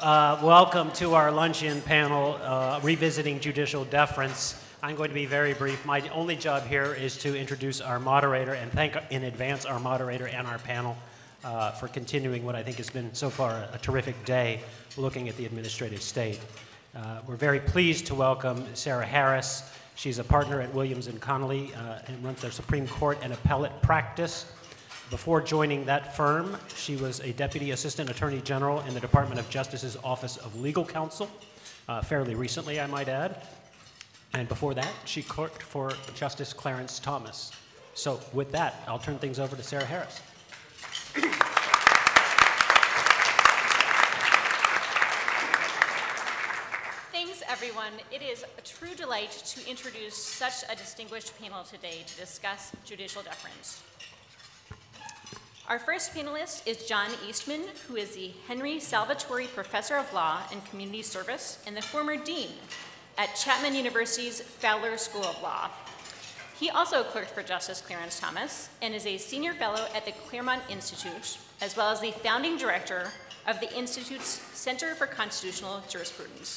Welcome to our luncheon panel, Revisiting Judicial Deference. I'm going to be very brief. My only job here is to introduce our moderator and thank in advance our moderator and our panel for continuing what I think has been so far a terrific day looking at the administrative state. We're very pleased to welcome Sarah Harris. She's a partner at Williams & Connolly and runs their Supreme Court and appellate practice. Before joining that firm, she was a Deputy Assistant Attorney General in the Department of Justice's Office of Legal Counsel, fairly recently, I might add. And before that, she clerked for Justice Clarence Thomas. So with that, I'll turn things over to Sarah Harris. Thanks, everyone. It is a true delight to introduce such a distinguished panel today to discuss judicial deference. Our first panelist is John Eastman, who is the Henry Salvatori Professor of Law and Community Service and the former Dean at Chapman University's Fowler School of Law. He also clerked for Justice Clarence Thomas and is a senior fellow at the Claremont Institute, as well as the founding director of the Institute's Center for Constitutional Jurisprudence.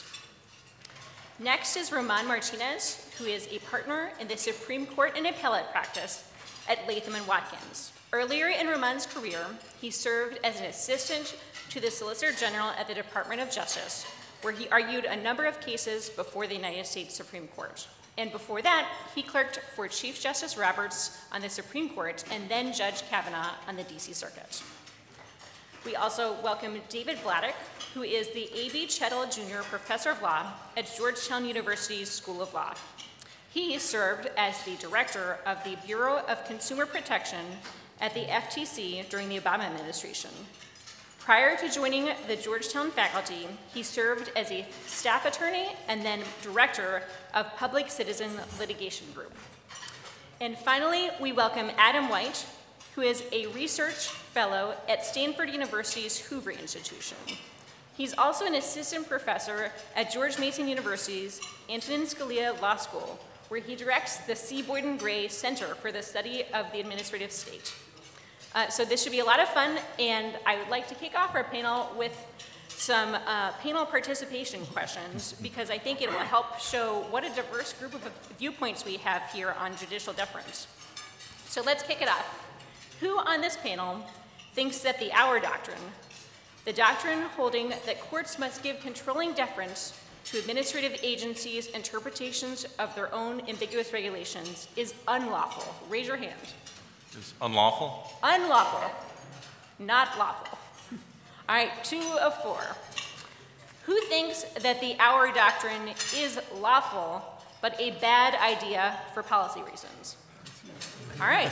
Next is Roman Martinez, who is a partner in the Supreme Court and appellate practice at Latham & Watkins. Earlier in Roman's career, he served as an assistant to the Solicitor General at the Department of Justice, where he argued a number of cases before the United States Supreme Court. And before that, he clerked for Chief Justice Roberts on the Supreme Court and then Judge Kavanaugh on the DC Circuit. We also welcome David Vladeck, who is the A.B. Chettle Jr. Professor of Law at Georgetown University's School of Law. He served as the director of the Bureau of Consumer Protection at the FTC during the Obama administration. Prior to joining the Georgetown faculty, he served as a staff attorney and then director of Public Citizen Litigation Group. And finally, we welcome Adam White, who is a research fellow at Stanford University's Hoover Institution. He's also an assistant professor at George Mason University's Antonin Scalia Law School, where he directs the C. Boyden Gray Center for the Study of the Administrative State. So this should be a lot of fun, and I would like to kick off our panel with some panel participation questions, because I think it will help show what a diverse group of viewpoints we have here on judicial deference. So let's kick it off. Who on this panel thinks that the Auer Doctrine, the doctrine holding that courts must give controlling deference to administrative agencies' interpretations of their own ambiguous regulations, is unlawful? Raise your hand. Is unlawful? Unlawful, not lawful. All right, 2 of 4. Who thinks that the Auer Doctrine is lawful, but a bad idea for policy reasons? All right.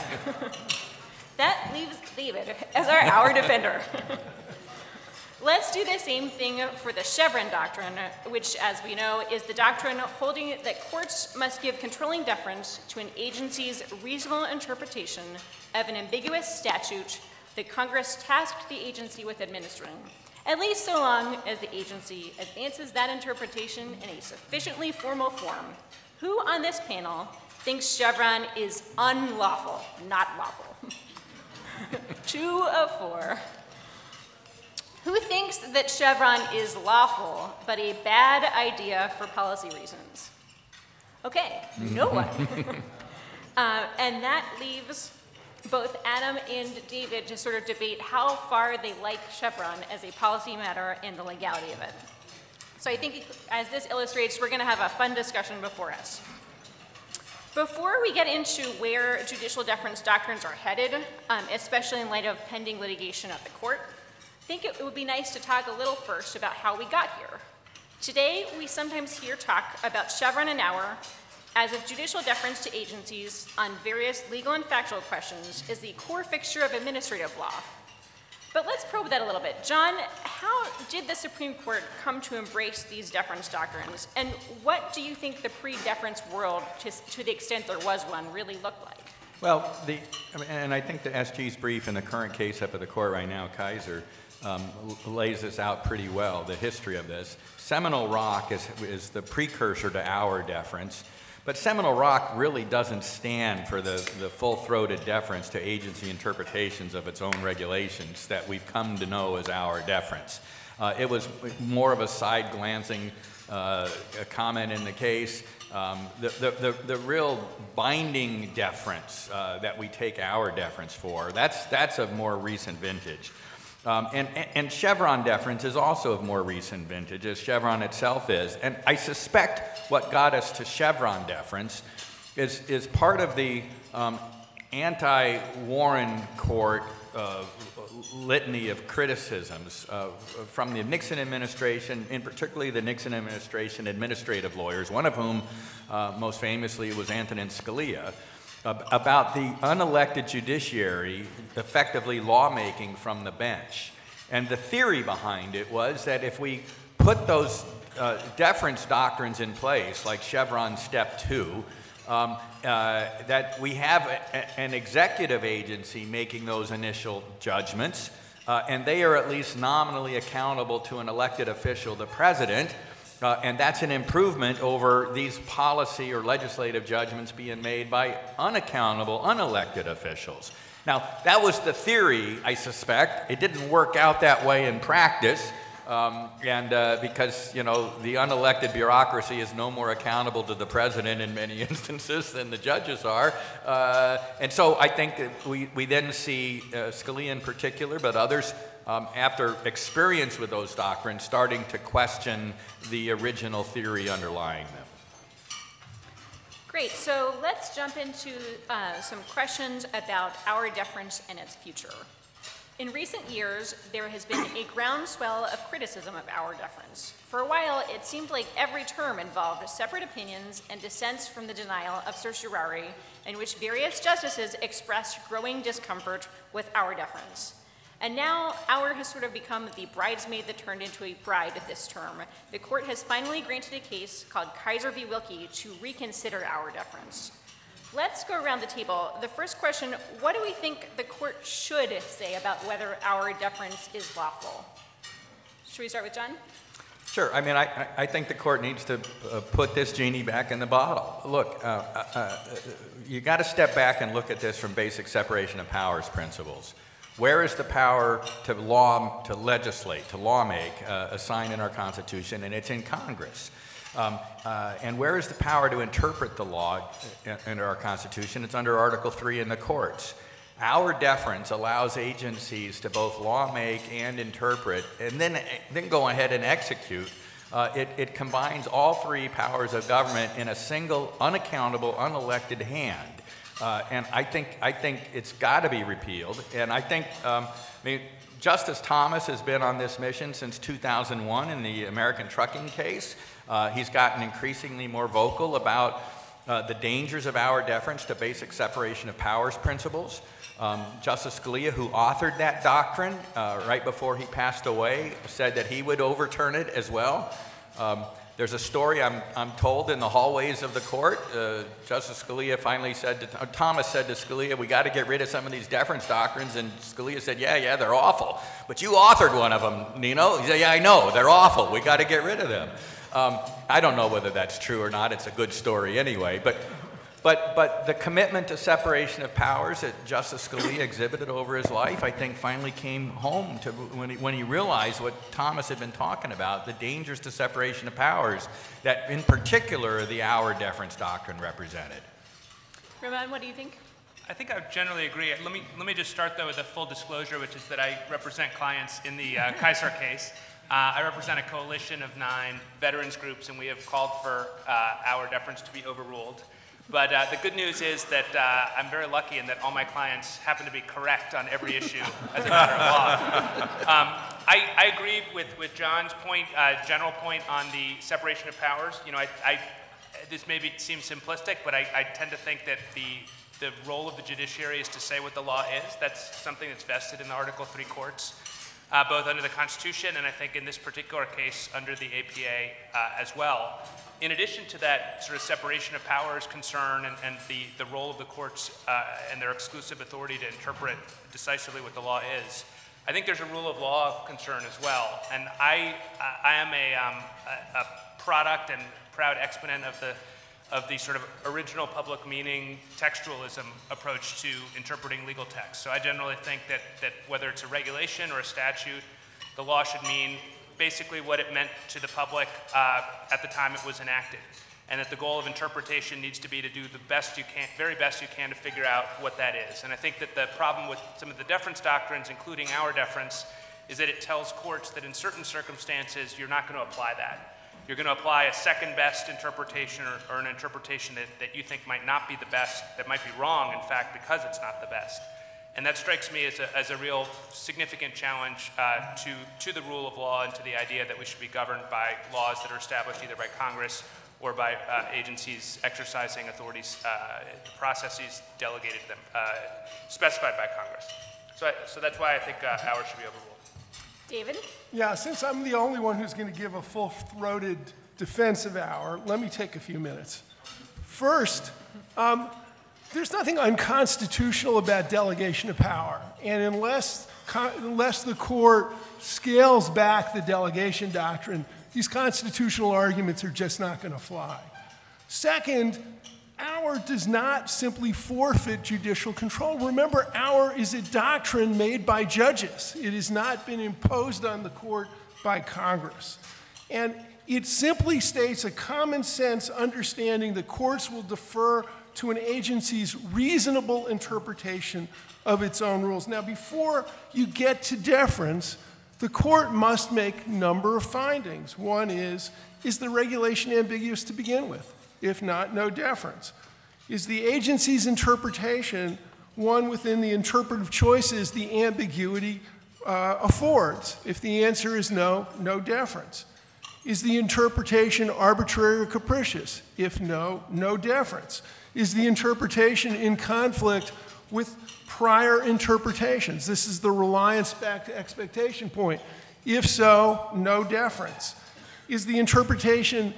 That leaves David as our Auer defender. Let's do the same thing for the Chevron Doctrine, which, as we know, is the doctrine holding that courts must give controlling deference to an agency's reasonable interpretation of an ambiguous statute that Congress tasked the agency with administering, at least so long as the agency advances that interpretation in a sufficiently formal form. Who on this panel thinks Chevron is unlawful, not lawful? 2 of 4. Who thinks that Chevron is lawful, but a bad idea for policy reasons? Okay, no one. And that leaves both Adam and David to sort of debate how far they like Chevron as a policy matter and the legality of it. So I think, as this illustrates, we're going to have a fun discussion before us. Before we get into where judicial deference doctrines are headed, especially in light of pending litigation at the court, I think it would be nice to talk a little first about how we got here. Today, we sometimes hear talk about Chevron and Auer as if judicial deference to agencies on various legal and factual questions is the core fixture of administrative law. But let's probe that a little bit. John, how did the Supreme Court come to embrace these deference doctrines? And what do you think the pre-deference world, to the extent there was one, really looked like? Well, and I think the SG's brief in the current case up at the court right now, Kaiser, lays this out pretty well, the history of this. Seminole Rock is the precursor to Auer deference, But Seminole Rock really doesn't stand for the full-throated deference to agency interpretations of its own regulations that we've come to know as our deference. It was more of a side-glancing comment in the case. The real binding deference that we take our deference for, that's of more recent vintage. And Chevron deference is also of more recent vintage, as Chevron itself is. And I suspect what got us to Chevron deference is part of the anti-Warren Court litany of criticisms from the Nixon administration, in particularly the Nixon administration administrative lawyers, one of whom most famously was Antonin Scalia, about the unelected judiciary effectively lawmaking from the bench. And the theory behind it was that if we put those deference doctrines in place, like Chevron Step 2, that we have an executive agency making those initial judgments, and they are at least nominally accountable to an elected official, the president, and that's an improvement over these policy or legislative judgments being made by unaccountable, unelected officials. Now, that was the theory, I suspect. It didn't work out that way in practice, because, you know, the unelected bureaucracy is no more accountable to the president in many instances than the judges are. And so I think that we then see Scalia in particular, but others, after experience with those doctrines, starting to question the original theory underlying them. Great, so let's jump into some questions about our deference and its future. In recent years, there has been a groundswell of criticism of our deference. For a while, it seemed like every term involved separate opinions and dissents from the denial of certiorari, in which various justices expressed growing discomfort with our deference. And now, our has sort of become the bridesmaid that turned into a bride this term. The court has finally granted a case called Kaiser v. Wilkie to reconsider our deference. Let's go around the table. The first question, what do we think the court should say about whether our deference is lawful? Should we start with John? Sure. I mean, I think the court needs to put this genie back in the bottle. Look, you got to step back and look at this from basic separation of powers principles. Where is the power to legislate, to lawmake, assigned in our Constitution? And it's in Congress. And where is the power to interpret the law under our Constitution? It's under Article 3 in the courts. Our deference allows agencies to both lawmake and interpret, and then go ahead and execute. It combines all three powers of government in a single, unaccountable, unelected hand. And I think it's got to be repealed. And I think, Justice Thomas has been on this mission since 2001 in the American trucking case. He's gotten increasingly more vocal about the dangers of our deference to basic separation of powers principles. Justice Scalia, who authored that doctrine right before he passed away, said that he would overturn it as well. There's a story I'm told in the hallways of the court. Justice Scalia finally said Thomas said to Scalia, we got to get rid of some of these deference doctrines. And Scalia said, yeah, they're awful. But you authored one of them, Nino. He said, yeah, I know, they're awful. We got to get rid of them. I don't know whether that's true or not. It's a good story anyway. But the commitment to separation of powers that Justice Scalia exhibited over his life, I think, finally came home to when he realized what Thomas had been talking about, the dangers to separation of powers that, in particular, the our deference doctrine represented. Ramon, what do you think? I think I generally agree. Let me just start, though, with a full disclosure, which is that I represent clients in the Kaiser case. I represent a coalition of 9 veterans groups, and we have called for our deference to be overruled. But the good news is that I'm very lucky in that all my clients happen to be correct on every issue as a matter of law. I agree with John's point, general point on the separation of powers. You know, this maybe seems simplistic, but I tend to think that the role of the judiciary is to say what the law is. That's something that's vested in the Article 3 courts, both under the Constitution and I think in this particular case under the APA as well. In addition to that sort of separation of powers concern and the role of the courts and their exclusive authority to interpret decisively what the law is, I think there's a rule of law concern as well. And I am a product and proud exponent of of the sort of original public meaning textualism approach to interpreting legal text. So I generally think that whether it's a regulation or a statute, the law should mean basically what it meant to the public at the time it was enacted. And that the goal of interpretation needs to be to do the best you can, very best you can, to figure out what that is. And I think that the problem with some of the deference doctrines, including our deference, is that it tells courts that in certain circumstances you're not going to apply that. You're going to apply a second best interpretation or an interpretation that you think might not be the best, that might be wrong, in fact, because it's not the best. And that strikes me as a real significant challenge to the rule of law and to the idea that we should be governed by laws that are established either by Congress or by agencies exercising authorities, processes delegated to them, specified by Congress. So that's why I think ours should be overruled. David? Yeah, since I'm the only one who's going to give a full-throated defense of our, let me take a few minutes. First, there's nothing unconstitutional about delegation of power. And unless the court scales back the delegation doctrine, these constitutional arguments are just not going to fly. Second, our does not simply forfeit judicial control. Remember, our is a doctrine made by judges. It has not been imposed on the court by Congress. And it simply states a common sense understanding that courts will defer to an agency's reasonable interpretation of its own rules. Now, before you get to deference, the court must make a number of findings. One is the regulation ambiguous to begin with? If not, no deference. Is the agency's interpretation one within the interpretive choices the ambiguity affords? If the answer is no, no deference. Is the interpretation arbitrary or capricious? If no, no deference. Is the interpretation in conflict with prior interpretations? This is the reliance back to expectation point. If so, no deference. Is the interpretation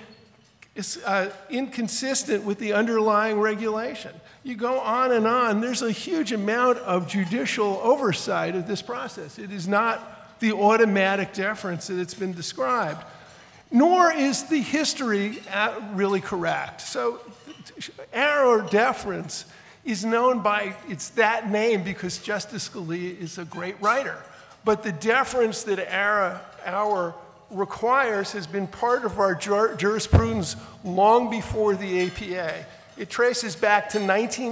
inconsistent with the underlying regulation? You go on and on. There's a huge amount of judicial oversight of this process. It is not the automatic deference that it's been described, nor is the history really correct. So arrow deference is known by that name because Justice Scalia is a great writer. But the deference that our requires has been part of our jurisprudence long before the APA. It traces back to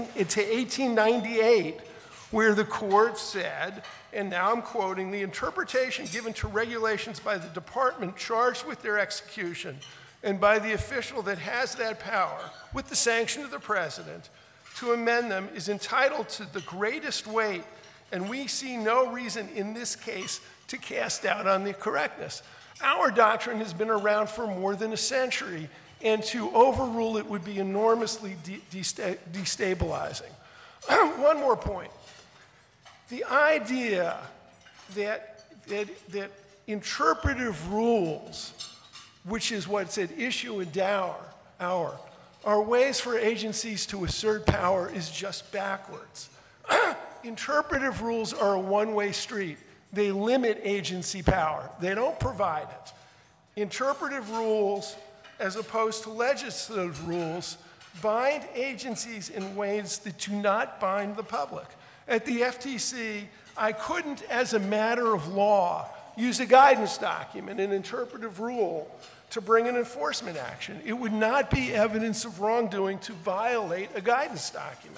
1898, where the court said, and now I'm quoting, the interpretation given to regulations by the department charged with their execution and by the official that has that power, with the sanction of the president, to amend them is entitled to the greatest weight, and we see no reason in this case to cast doubt on the correctness. Our doctrine has been around for more than a century, and to overrule it would be enormously destabilizing. One more point. The idea that interpretive rules, which is what's at issue in our are ways for agencies to assert power is just backwards. Interpretive rules are a one-way street. They limit agency power. They don't provide it. Interpretive rules, as opposed to legislative rules, bind agencies in ways that do not bind the public. At the FTC, I couldn't, as a matter of law, use a guidance document, an interpretive rule, to bring an enforcement action. It would not be evidence of wrongdoing to violate a guidance document.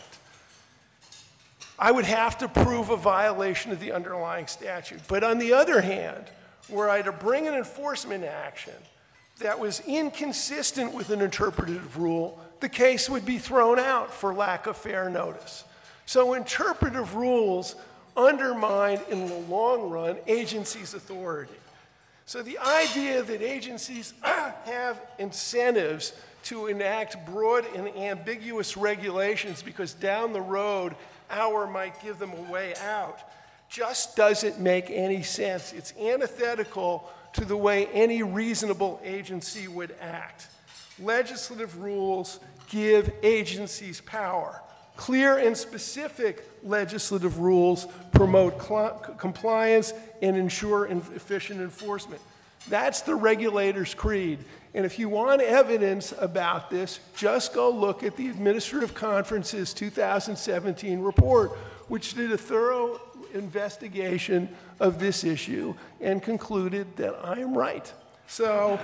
I would have to prove a violation of the underlying statute. But on the other hand, were I to bring an enforcement action that was inconsistent with an interpretive rule, the case would be thrown out for lack of fair notice. So interpretive rules undermine, in the long run, agencies' authority. So the idea that agencies have incentives to enact broad and ambiguous regulations because down the road our might give them a way out just doesn't make any sense. It's antithetical to the way any reasonable agency would act. Legislative rules give agencies power. Clear and specific legislative rules promote compliance and ensure efficient enforcement. That's the regulator's creed. And if you want evidence about this, just go look at the Administrative Conference's 2017 report, which did a thorough investigation of this issue and concluded that I am right. So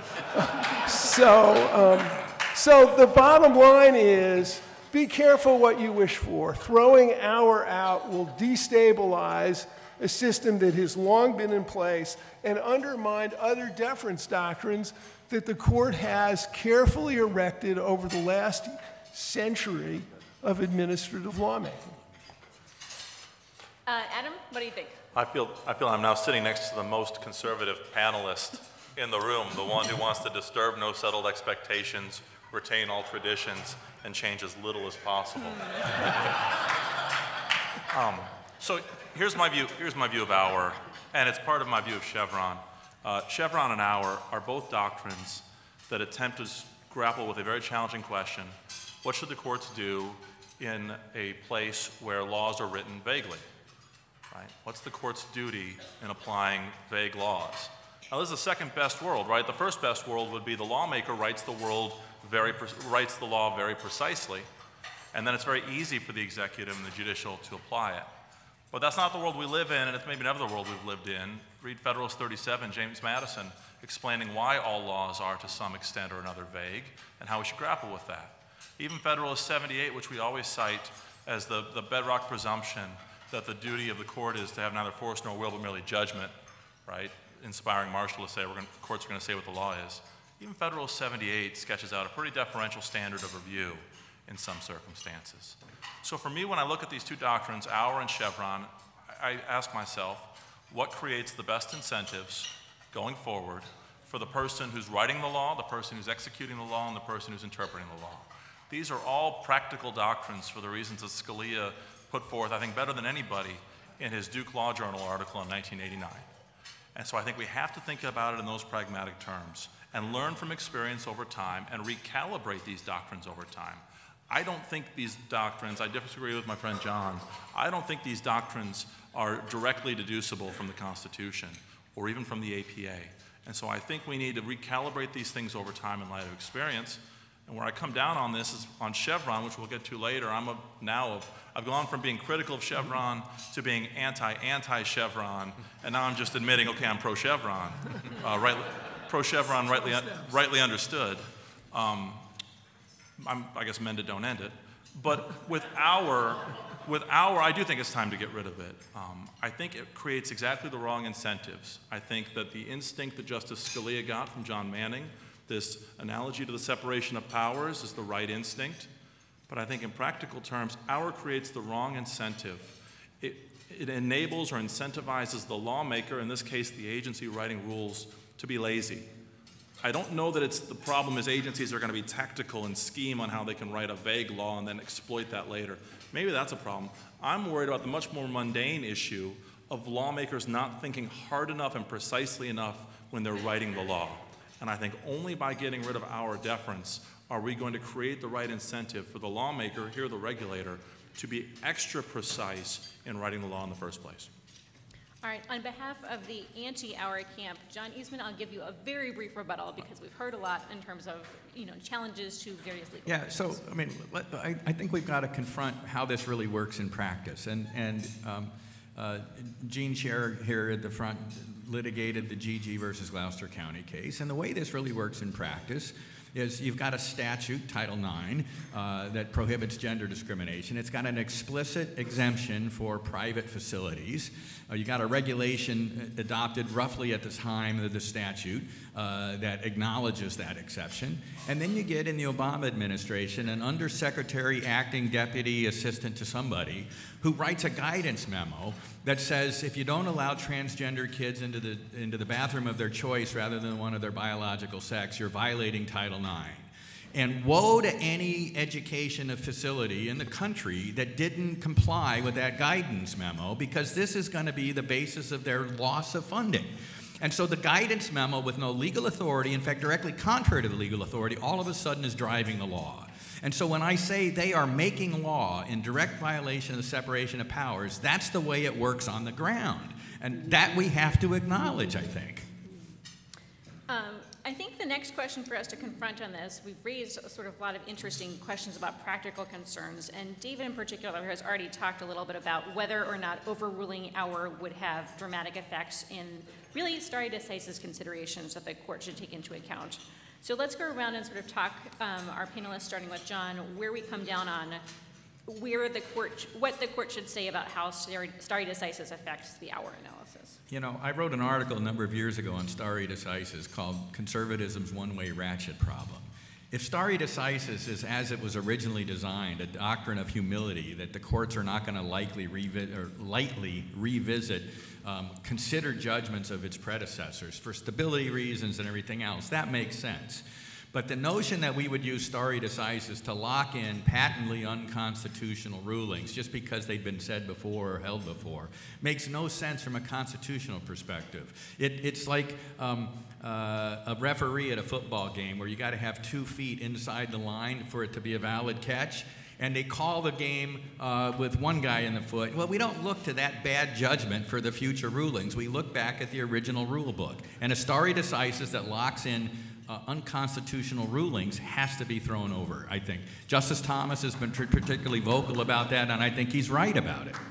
the bottom line is, be careful what you wish for. Throwing Auer out will destabilize a system that has long been in place and undermine other deference doctrines that the court has carefully erected over the last century of administrative lawmaking. Adam, what do you think? I feel I'm now sitting next to the most conservative panelist in the room, the one who wants to disturb no settled expectations, retain all traditions, and change as little as possible. So here's my view of Auer, and it's part of my view of Chevron. Chevron and Auer are both doctrines that attempt to grapple with a very challenging question: what should the courts do in a place where laws are written vaguely? Right? What's the court's duty in applying vague laws? Now, this is the second best world, right? The first best world would be the lawmaker writes the law very precisely, and then it's very easy for the executive and the judicial to apply it. But that's not the world we live in, and it's maybe never the world we've lived in. Read Federalist 37, James Madison, explaining why all laws are to some extent or another vague, and how we should grapple with that. Even Federalist 78, which we always cite as the bedrock presumption that the duty of the court is to have neither force nor will but merely judgment, right? Inspiring Marshall to say the courts are going to say what the law is. Even Federalist 78 sketches out a pretty deferential standard of review in some circumstances. So for me, when I look at these two doctrines, Auer and Chevron, I ask myself, what creates the best incentives going forward for the person who's writing the law, the person who's executing the law, and the person who's interpreting the law? These are all practical doctrines for the reasons that Scalia put forth, I think, better than anybody in his Duke Law Journal article in 1989. And so I think we have to think about it in those pragmatic terms and learn from experience over time and recalibrate these doctrines over time. I don't think these doctrines, I disagree with my friend John, I don't think these doctrines are directly deducible from the Constitution or even from the APA. And so I think we need to recalibrate these things over time in light of experience. And where I come down on this is on Chevron, which we'll get to later. I've gone from being critical of Chevron to being anti-Chevron, and now I'm just admitting, okay, I'm pro-Chevron. Pro-Chevron, rightly understood. I guess mended don't end it. But with Auer, I do think it's time to get rid of it. I think it creates exactly the wrong incentives. I think that the instinct that Justice Scalia got from John Manning, this analogy to the separation of powers, is the right instinct. But I think in practical terms, Auer creates the wrong incentive. It enables or incentivizes the lawmaker, in this case the agency writing rules, to be lazy. I don't know that the problem is agencies are going to be tactical and scheme on how they can write a vague law and then exploit that later. Maybe that's a problem. I'm worried about the much more mundane issue of lawmakers not thinking hard enough and precisely enough when they're writing the law. And I think only by getting rid of Auer deference are we going to create the right incentive for the lawmaker, here the regulator, to be extra precise in writing the law in the first place. All right, on behalf of the anti-Auer camp, John Eastman, I'll give you a very brief rebuttal because we've heard a lot in terms of, challenges to various legal Yeah, so, I think we've got to confront how this really works in practice. And Gene Scherer here at the front litigated the GG versus Gloucester County case. And the way this really works in practice is you've got a statute, Title IX, that prohibits gender discrimination. It's got an explicit exemption for private facilities. You got a regulation adopted roughly at the time of the statute that acknowledges that exception. And then you get in the Obama administration an undersecretary acting deputy assistant to somebody who writes a guidance memo that says if you don't allow transgender kids into the bathroom of their choice rather than one of their biological sex, you're violating Title IX. And woe to any education facility in the country that didn't comply with that guidance memo, because this is going to be the basis of their loss of funding. And so the guidance memo, with no legal authority, in fact directly contrary to the legal authority, all of a sudden is driving the law. And so when I say they are making law in direct violation of the separation of powers, that's the way it works on the ground. And that we have to acknowledge, I think. I think the next question for us to confront on this, we've raised sort of a lot of interesting questions about practical concerns, and David in particular has already talked a little bit about whether or not overruling Auer would have dramatic effects in really stare decisis considerations that the court should take into account. So let's go around and sort of talk, our panelists, starting with John, where we come down on what the court should say about how stare decisis affects the Auer analysis. You know, I wrote an article a number of years ago on stare decisis called Conservatism's One-Way Ratchet Problem. If stare decisis is as it was originally designed, a doctrine of humility, that the courts are not going to lightly revisit considered judgments of its predecessors for stability reasons and everything else, that makes sense. But the notion that we would use stare decisis to lock in patently unconstitutional rulings just because they've been said before or held before makes no sense from a constitutional perspective. It's like a referee at a football game where you got to have 2 feet inside the line for it to be a valid catch, and they call the game with one guy in the foot. Well, we don't look to that bad judgment for the future rulings. We look back at the original rule book. And a stare decisis that locks in unconstitutional rulings has to be thrown over, I think. Justice Thomas has been particularly vocal about that, and I think he's right about it.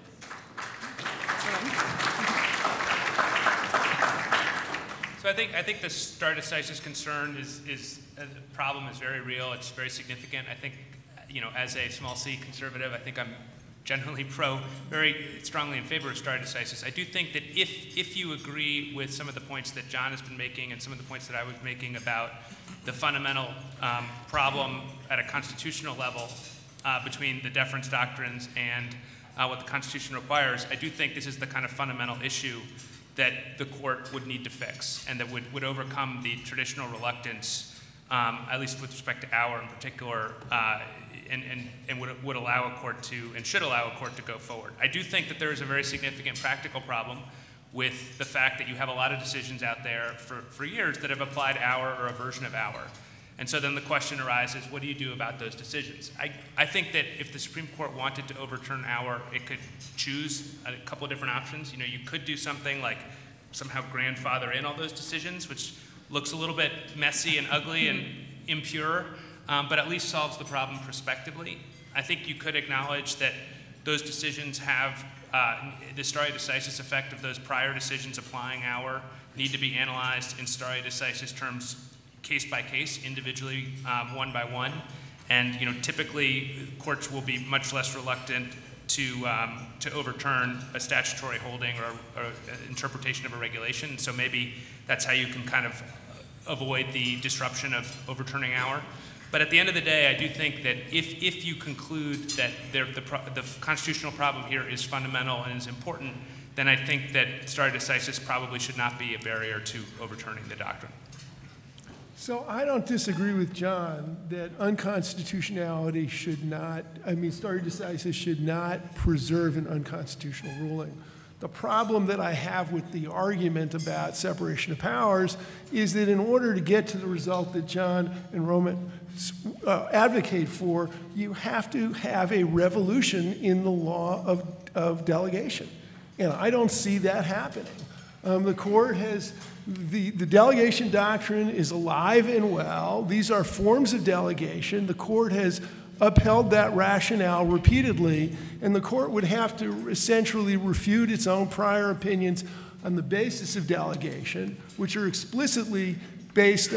So I think the stare decisis concern is the problem is very real. It's very significant. I think, you know, as a small c conservative, I think I'm generally very strongly in favor of stare decisis. I do think that if you agree with some of the points that John has been making and some of the points that I was making about the fundamental problem at a constitutional level between the deference doctrines and what the Constitution requires, I do think this is the kind of fundamental issue that the court would need to fix and that would overcome the traditional reluctance, at least with respect to Auer in particular, and would allow a court to, and should allow a court to go forward. I do think that there is a very significant practical problem with the fact that you have a lot of decisions out there for years that have applied Auer or a version of Auer. And so then the question arises, what do you do about those decisions? I think that if the Supreme Court wanted to overturn Auer, it could choose a couple of different options. You know, you could do something like somehow grandfather in all those decisions, which looks a little bit messy and ugly and impure, but at least solves the problem prospectively. I think you could acknowledge that those decisions have the stare decisis effect of those prior decisions applying Auer need to be analyzed in stare decisis terms, case by case, individually, one by one. And you know, typically courts will be much less reluctant to overturn a statutory holding or interpretation of a regulation. So maybe that's how you can kind of avoid the disruption of overturning Auer. But at the end of the day, I do think that if you conclude that the constitutional problem here is fundamental and is important, then I think that stare decisis probably should not be a barrier to overturning the doctrine. So I don't disagree with John that unconstitutionality should not, stare decisis should not preserve an unconstitutional ruling. The problem that I have with the argument about separation of powers is that in order to get to the result that John and Roman advocate for, you have to have a revolution in the law of delegation. And I don't see that happening. The court has, the delegation doctrine is alive and well. These are forms of delegation. The court has upheld that rationale repeatedly, and the court would have to essentially refute its own prior opinions on the basis of delegation, which are explicitly based,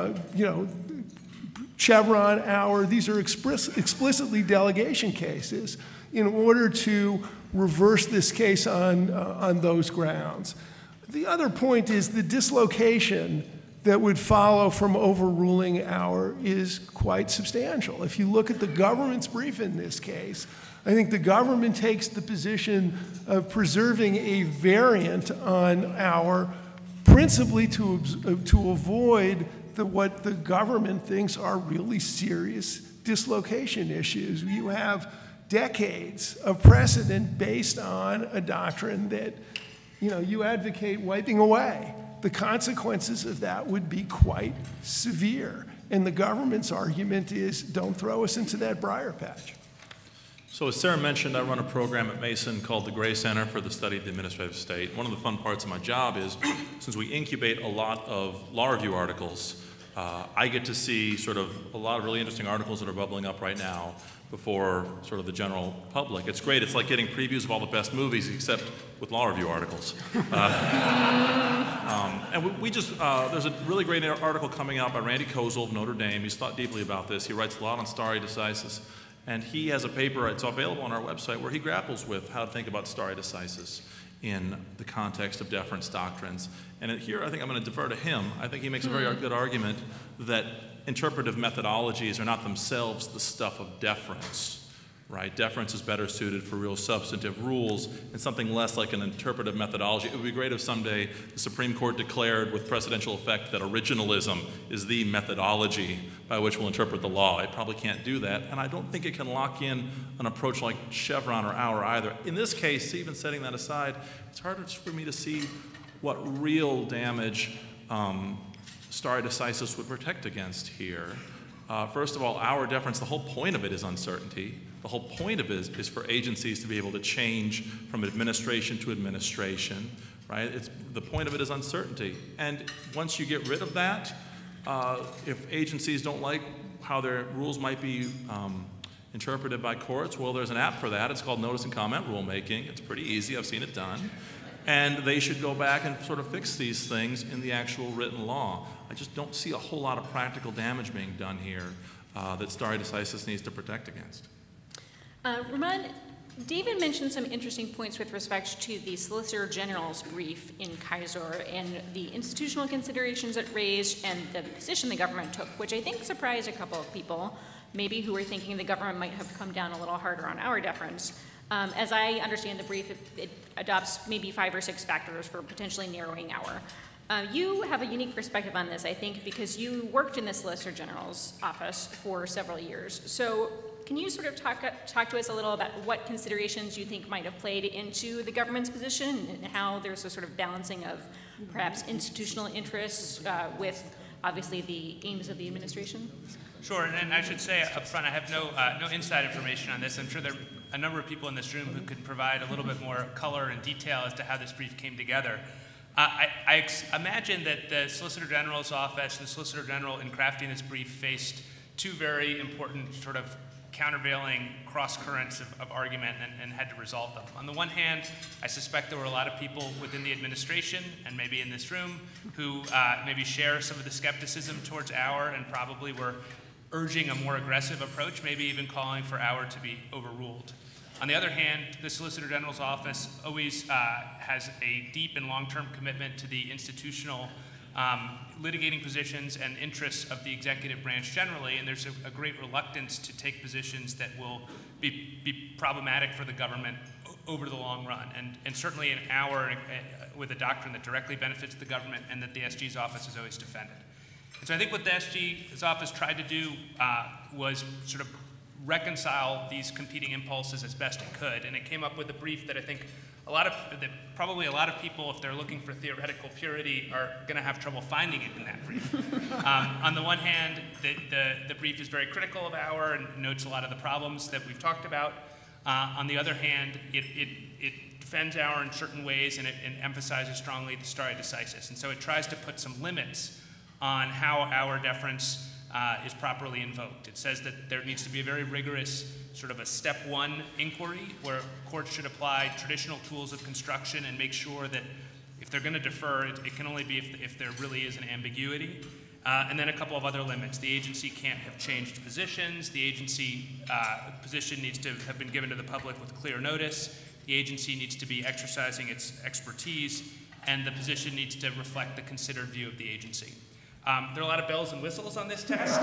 Chevron, Auer, these are explicitly delegation cases in order to reverse this case on those grounds. The other point is the dislocation that would follow from overruling Auer is quite substantial. If you look at the government's brief in this case, I think the government takes the position of preserving a variant on Auer principally to avoid what the government thinks are really serious dislocation issues. You have decades of precedent based on a doctrine that you advocate wiping away. The consequences of that would be quite severe. And the government's argument is, don't throw us into that briar patch. So as Sarah mentioned, I run a program at Mason called the Gray Center for the Study of the Administrative State. One of the fun parts of my job is, since we incubate a lot of law review articles, I get to see sort of a lot of really interesting articles that are bubbling up right now before sort of the general public. It's great. It's like getting previews of all the best movies, except with law review articles. And we just, there's a really great article coming out by Randy Kozel of Notre Dame. He's thought deeply about this. He writes a lot on stare decisis. And he has a paper, it's available on our website, where he grapples with how to think about stare decisis in the context of deference doctrines. And here, I think I'm going to defer to him. I think he makes a very good argument that interpretive methodologies are not themselves the stuff of deference, right? Deference is better suited for real substantive rules and something less like an interpretive methodology. It would be great if someday the Supreme Court declared with precedential effect that originalism is the methodology by which we'll interpret the law. It probably can't do that, and I don't think it can lock in an approach like Chevron or Auer either. In this case, even setting that aside, it's harder for me to see what real damage stare decisis would protect against here. First of all, Auer deference, the whole point of it is uncertainty. The whole point of it is for agencies to be able to change from administration to administration, right? The point of it is uncertainty. And once you get rid of that, if agencies don't like how their rules might be interpreted by courts, well, there's an app for that. It's called notice and comment rulemaking. It's pretty easy. I've seen it done. And they should go back and sort of fix these things in the actual written law. I just don't see a whole lot of practical damage being done here that stare decisis needs to protect against. Ramon, David mentioned some interesting points with respect to the Solicitor General's brief in Kaiser and the institutional considerations it raised and the position the government took, which I think surprised a couple of people, maybe who were thinking the government might have come down a little harder on Auer deference. As I understand the brief, it adopts maybe 5 or 6 factors for potentially narrowing Auer. You have a unique perspective on this, I think, because you worked in the Solicitor General's office for several years. So can you sort of talk to us a little about what considerations you think might have played into the government's position and how there's a sort of balancing of perhaps institutional interests with obviously the aims of the administration? Sure, and I should say up front, I have no inside information on this. I'm sure there are a number of people in this room who could provide a little bit more color and detail as to how this brief came together. I imagine that the Solicitor General's office, the Solicitor General in crafting this brief faced 2 very important sort of countervailing cross currents of argument and had to resolve them. On the one hand, I suspect there were a lot of people within the administration and maybe in this room who maybe share some of the skepticism towards Auer and probably were urging a more aggressive approach, maybe even calling for Auer to be overruled. On the other hand, the Solicitor General's office always has a deep and long-term commitment to the institutional litigating positions and interests of the executive branch generally, and there's a great reluctance to take positions that will be problematic for the government over the long run. And certainly in Auer, with a doctrine that directly benefits the government and that the SG's office has always defended. And so I think what the SG's office tried to do was sort of reconcile these competing impulses as best it could, and it came up with a brief that I think probably a lot of people, if they're looking for theoretical purity, are going to have trouble finding it in that brief. On the one hand, the brief is very critical of Auer and notes a lot of the problems that we've talked about. On the other hand, it defends Auer in certain ways and it emphasizes strongly the stare decisis, and so it tries to put some limits on how Auer deference is properly invoked. It says that there needs to be a very rigorous sort of a step 1 inquiry where courts should apply traditional tools of construction and make sure that if they're going to defer, it can only be if there really is an ambiguity. And then a couple of other limits. The agency can't have changed positions. The agency position needs to have been given to the public with clear notice. The agency needs to be exercising its expertise, and the position needs to reflect the considered view of the agency. There are a lot of bells and whistles on this test.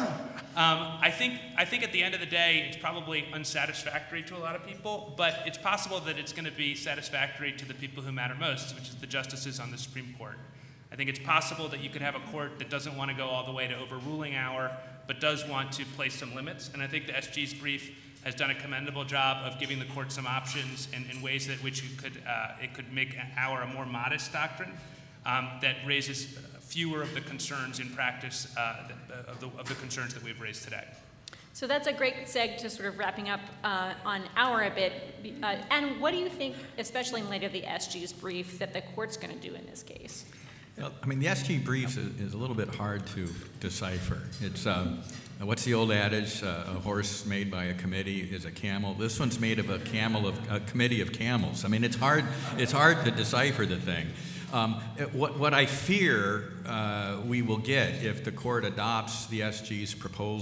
I think at the end of the day, it's probably unsatisfactory to a lot of people, but it's possible that it's going to be satisfactory to the people who matter most, which is the justices on the Supreme Court. I think it's possible that you could have a court that doesn't want to go all the way to overruling Auer, but does want to place some limits, and I think the SG's brief has done a commendable job of giving the court some options in ways that which it could make Auer a more modest doctrine that raises fewer of the concerns in practice of the concerns that we've raised today. So that's a great seg to sort of wrapping up on our a bit. And what do you think, especially in light of the SG's brief, that the court's going to do in this case? Well, I mean, the SG brief is a little bit hard to decipher. It's, what's the old adage? A horse made by a committee is a camel. This one's made of a committee of camels. I mean, it's hard to decipher the thing. What I fear we will get if the court adopts the SG's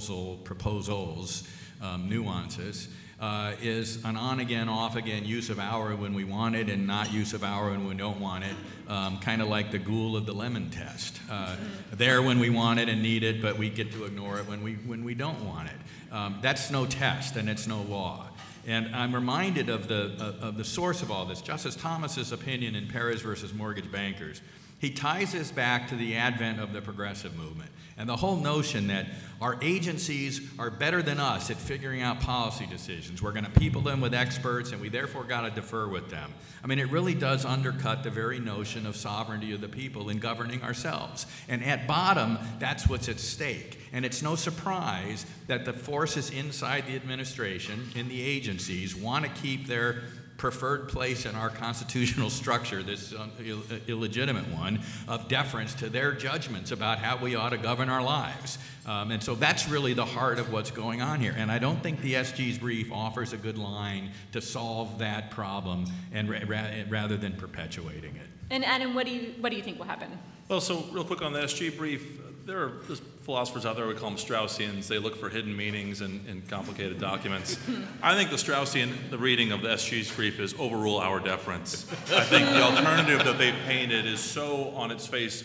proposals, nuances, is an on-again, off-again use of hour when we want it and not use of hour when we don't want it, kind of like the Gould of the lemon test. There when we want it and need it, but we get to ignore it when we don't want it. That's no test and it's no law. And I'm reminded of the source of all this, Justice Thomas's opinion in Perez versus Mortgage Bankers. He ties this back to the advent of the progressive movement and the whole notion that our agencies are better than us at figuring out policy decisions. We're going to people them with experts, and we therefore got to defer with them. I mean, it really does undercut the very notion of sovereignty of the people in governing ourselves. And at bottom, that's what's at stake. And it's no surprise that the forces inside the administration, in the agencies, want to keep their preferred place in our constitutional structure, this illegitimate one, of deference to their judgments about how we ought to govern our lives. And so that's really the heart of what's going on here. And I don't think the SG's brief offers a good line to solve that problem and rather than perpetuating it. And Adam, what do you think will happen? Well, so real quick on the SG brief, there's philosophers out there, we call them Straussians. They look for hidden meanings in complicated documents. I think the reading of the SG's brief is overrule our deference. I think the alternative that they've painted is so on its face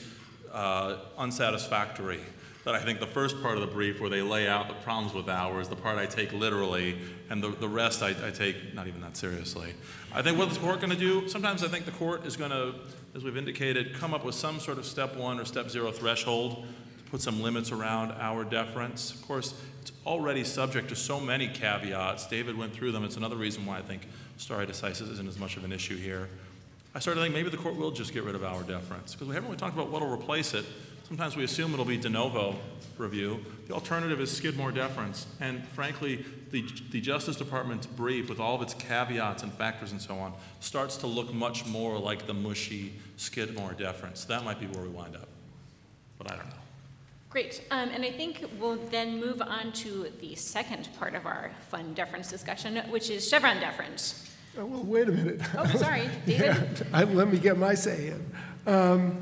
unsatisfactory that I think the first part of the brief where they lay out the problems with hours, the part I take literally, and the rest I take not even that seriously. I think what is the court going to do? Sometimes I think the court is going to, as we've indicated, come up with some sort of step 1 or step 0 threshold, put some limits around our deference. Of course, it's already subject to so many caveats. David went through them. It's another reason why I think stare decisis isn't as much of an issue here. I started to think maybe the court will just get rid of our deference, because we haven't really talked about what will replace it. Sometimes we assume it'll be de novo review. The alternative is Skidmore deference. And frankly, the Justice Department's brief, with all of its caveats and factors and so on, starts to look much more like the mushy Skidmore deference. That might be where we wind up, but I don't know. Great, and I think we'll then move on to the second part of our fun deference discussion, which is Chevron deference. Oh, well, wait a minute. Oh, sorry, David. Let me get my say in.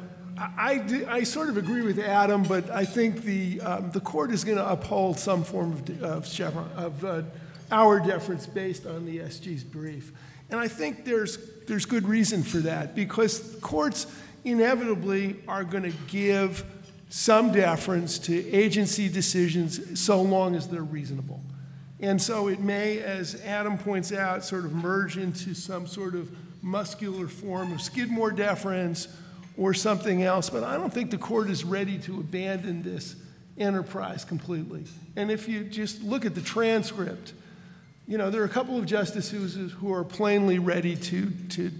I sort of agree with Adam, but I think the court is going to uphold some form of Chevron, of our deference based on the SG's brief. And I think there's good reason for that, because courts inevitably are going to give some deference to agency decisions so long as they're reasonable. And so it may, as Adam points out, sort of merge into some sort of muscular form of Skidmore deference or something else, but I don't think the court is ready to abandon this enterprise completely. And if you just look at the transcript, you know, there are a couple of justices who are plainly ready to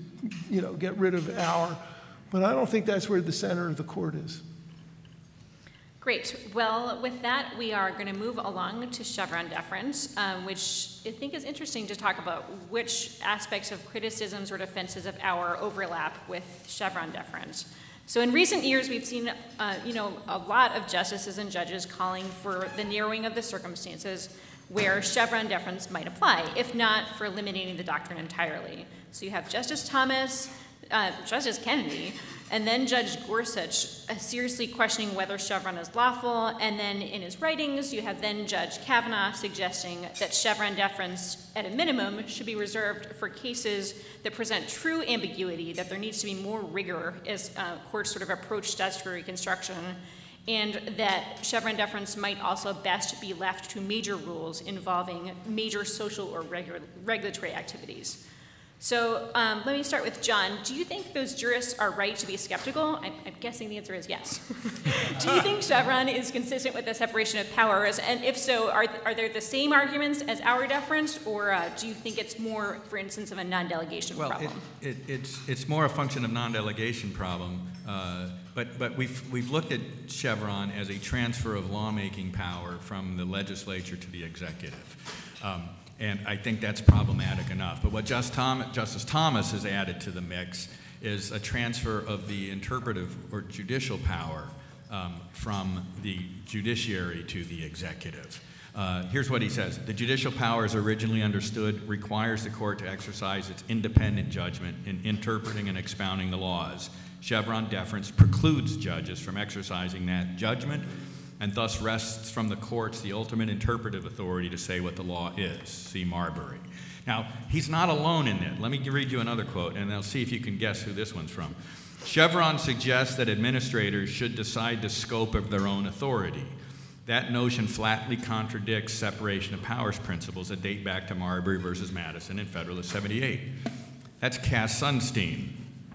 get rid of our, but I don't think that's where the center of the court is. Great. Well, with that, we are going to move along to Chevron deference, which I think is interesting to talk about which aspects of criticisms or defenses of our overlap with Chevron deference. So in recent years, we've seen, a lot of justices and judges calling for the narrowing of the circumstances where Chevron deference might apply, if not for eliminating the doctrine entirely. So you have Justice Thomas, Justice Kennedy, and then Judge Gorsuch seriously questioning whether Chevron is lawful, and then in his writings, you have then Judge Kavanaugh suggesting that Chevron deference, at a minimum, should be reserved for cases that present true ambiguity, that there needs to be more rigor as courts sort of approach statutory construction, and that Chevron deference might also best be left to major rules involving major social or regulatory activities. So let me start with John. Do you think those jurists are right to be skeptical? I'm guessing the answer is yes. Do you think Chevron is consistent with the separation of powers? And if so, are there the same arguments as our deference, or do you think it's more, for instance, of a non-delegation problem? It's more a function of non-delegation problem. But we've looked at Chevron as a transfer of lawmaking power from the legislature to the executive. And I think that's problematic enough. But what Justice Thomas has added to the mix is a transfer of the interpretive or judicial power from the judiciary to the executive. Here's what he says. The judicial power, as originally understood, requires the court to exercise its independent judgment in interpreting and expounding the laws. Chevron deference precludes judges from exercising that judgment, and thus rests from the courts the ultimate interpretive authority to say what the law is. See Marbury. Now, he's not alone in it. Let me read you another quote, and I'll see if you can guess who this one's from. Chevron suggests that administrators should decide the scope of their own authority. That notion flatly contradicts separation of powers principles that date back to Marbury versus Madison in Federalist 78. That's Cass Sunstein.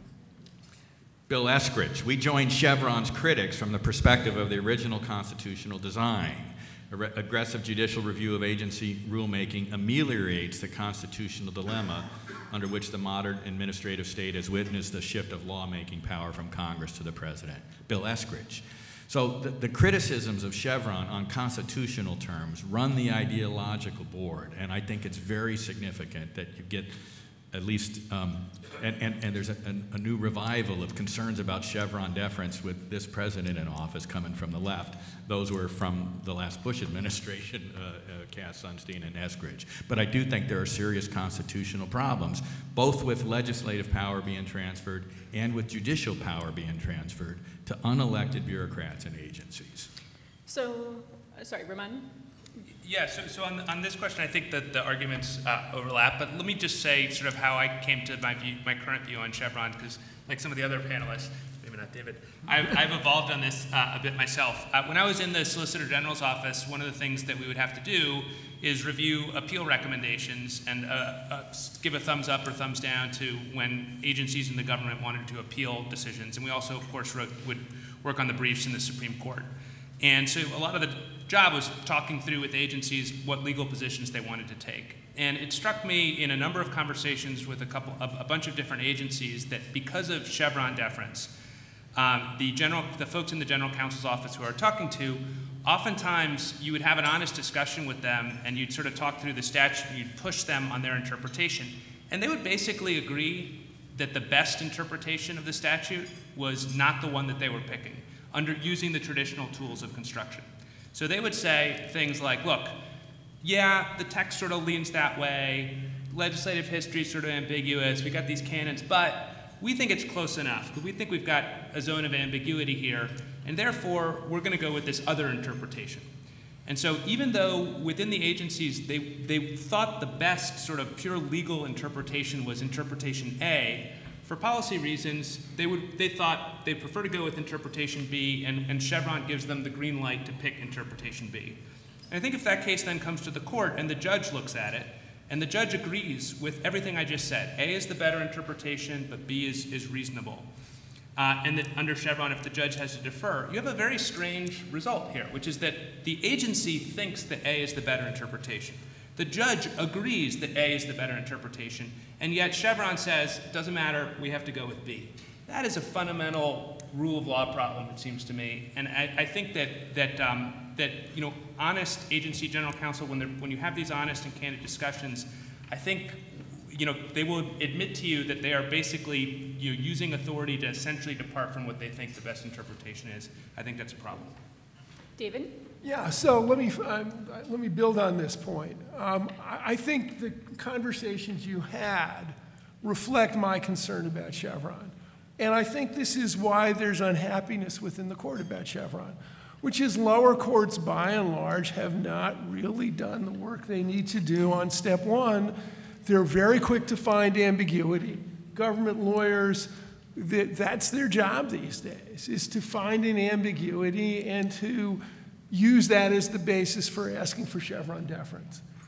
Bill Eskridge. We join Chevron's critics from the perspective of the original constitutional design. Aggressive judicial review of agency rulemaking ameliorates the constitutional dilemma under which the modern administrative state has witnessed the shift of lawmaking power from Congress to the president. Bill Eskridge. So the criticisms of Chevron on constitutional terms run the ideological board, and I think it's very significant that you get at least, and there's a new revival of concerns about Chevron deference with this president in office coming from the left. Those were from the last Bush administration, Cass Sunstein and Eskridge. But I do think there are serious constitutional problems, both with legislative power being transferred and with judicial power being transferred to unelected bureaucrats and agencies. So, sorry, Ramon? Yeah, so on this question, I think that the arguments overlap, but let me just say sort of how I came to my current view on Chevron, because like some of the other panelists, maybe not David, I've evolved on this a bit myself. When I was in the Solicitor General's office, one of the things that we would have to do is review appeal recommendations and give a thumbs up or thumbs down to when agencies in the government wanted to appeal decisions. And we also, of course, would work on the briefs in the Supreme Court. And so a lot of the job was talking through with agencies what legal positions they wanted to take. And it struck me in a number of conversations with a bunch of different agencies that because of Chevron deference, the folks in the General Counsel's office who I were talking to, oftentimes you would have an honest discussion with them and you'd sort of talk through the statute and you'd push them on their interpretation. And they would basically agree that the best interpretation of the statute was not the one that they were picking, using the traditional tools of construction. So they would say things like, look, yeah, the text sort of leans that way, legislative history is sort of ambiguous, we got these canons, but we think it's close enough, because we think we've got a zone of ambiguity here, and therefore we're going to go with this other interpretation. And so even though within the agencies they thought the best sort of pure legal interpretation was interpretation A, for policy reasons, they thought they'd prefer to go with interpretation B, and Chevron gives them the green light to pick interpretation B. And I think if that case then comes to the court and the judge looks at it, and the judge agrees with everything I just said, A is the better interpretation, but B is reasonable, and that under Chevron, if the judge has to defer, you have a very strange result here, which is that the agency thinks that A is the better interpretation. The judge agrees that A is the better interpretation, and yet Chevron says, it doesn't matter, we have to go with B. That is a fundamental rule of law problem, it seems to me, and I think that you know, honest agency general counsel, when you have these honest and candid discussions, I think you know, they will admit to you that they are basically using authority to essentially depart from what they think the best interpretation is. I think that's a problem. David? Yeah, so let me build on this point. I think the conversations you had reflect my concern about Chevron. And I think this is why there's unhappiness within the court about Chevron, which is lower courts, by and large, have not really done the work they need to do on step one. They're very quick to find ambiguity. Government lawyers, that's their job these days, is to find an ambiguity and to use that as the basis for asking for Chevron deference.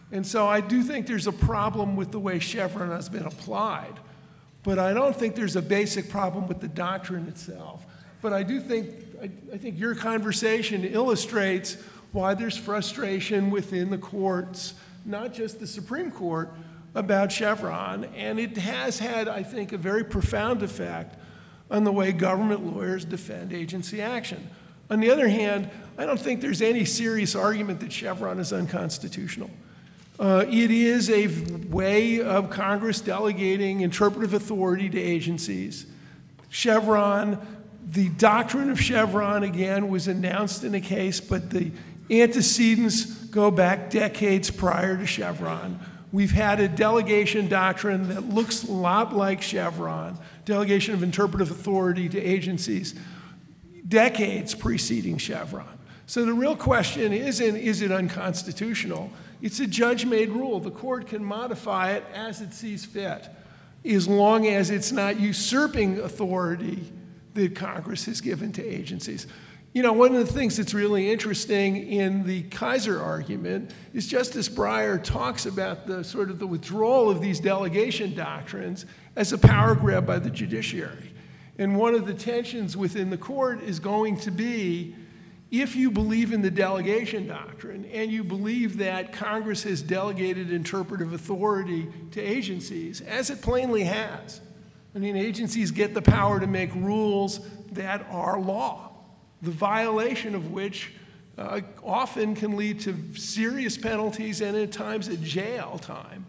And so I do think there's a problem with the way Chevron has been applied. But I don't think there's a basic problem with the doctrine itself. But I do think, I think your conversation illustrates why there's frustration within the courts, not just the Supreme Court, about Chevron. And it has had, I think, a very profound effect on the way government lawyers defend agency action. On the other hand, I don't think there's any serious argument that Chevron is unconstitutional. It is a way of Congress delegating interpretive authority to agencies. Chevron, the doctrine of Chevron, again, was announced in a case, but the antecedents go back decades prior to Chevron. We've had a delegation doctrine that looks a lot like Chevron, delegation of interpretive authority to agencies, decades preceding Chevron. So the real question isn't, is it unconstitutional? It's a judge-made rule. The court can modify it as it sees fit, as long as it's not usurping authority that Congress has given to agencies. You know, one of the things that's really interesting in the Kaiser argument is Justice Breyer talks about the sort of the withdrawal of these delegation doctrines as a power grab by the judiciary. And one of the tensions within the court is going to be, if you believe in the delegation doctrine and you believe that Congress has delegated interpretive authority to agencies, as it plainly has. I mean, agencies get the power to make rules that are law, the violation of which often can lead to serious penalties and at times a jail time.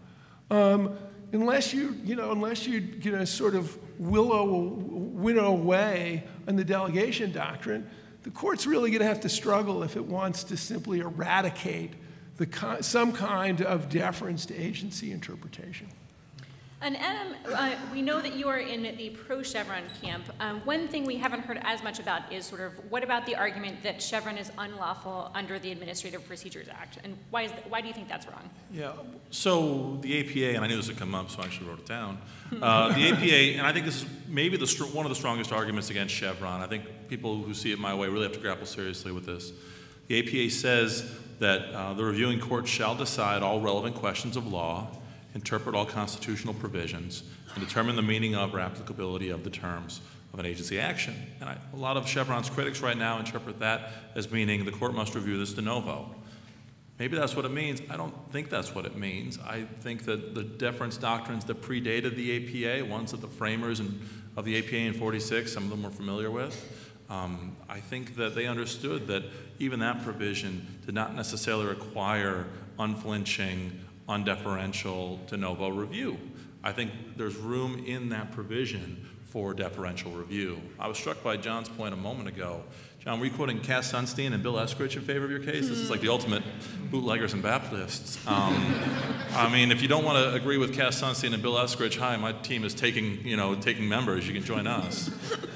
Unless you sort of winnow away on the delegation doctrine, the court's really going to have to struggle if it wants to simply eradicate some kind of deference to agency interpretation. And Adam, we know that you are in the pro-Chevron camp. One thing we haven't heard as much about is sort of what about the argument that Chevron is unlawful under the Administrative Procedures Act, and why do you think that's wrong? Yeah, so the APA, and I knew this would come up, so I actually wrote it down. The APA, and I think this is maybe one of the strongest arguments against Chevron. I think people who see it my way really have to grapple seriously with this. The APA says that the reviewing court shall decide all relevant questions of law, interpret all constitutional provisions, and determine the meaning of or applicability of the terms of an agency action. And a lot of Chevron's critics right now interpret that as meaning the court must review this de novo. Maybe that's what it means. I don't think that's what it means. I think that the deference doctrines that predated the APA, ones that the framers of the APA in 46, some of them were familiar with, I think that they understood that even that provision did not necessarily require unflinching, undeferential de novo review. I think there's room in that provision for deferential review. I was struck by John's point a moment ago. John, were you quoting Cass Sunstein and Bill Eskridge in favor of your case? This is like the ultimate bootleggers and Baptists. I mean, if you don't want to agree with Cass Sunstein and Bill Eskridge, hi, my team is taking members. You can join us.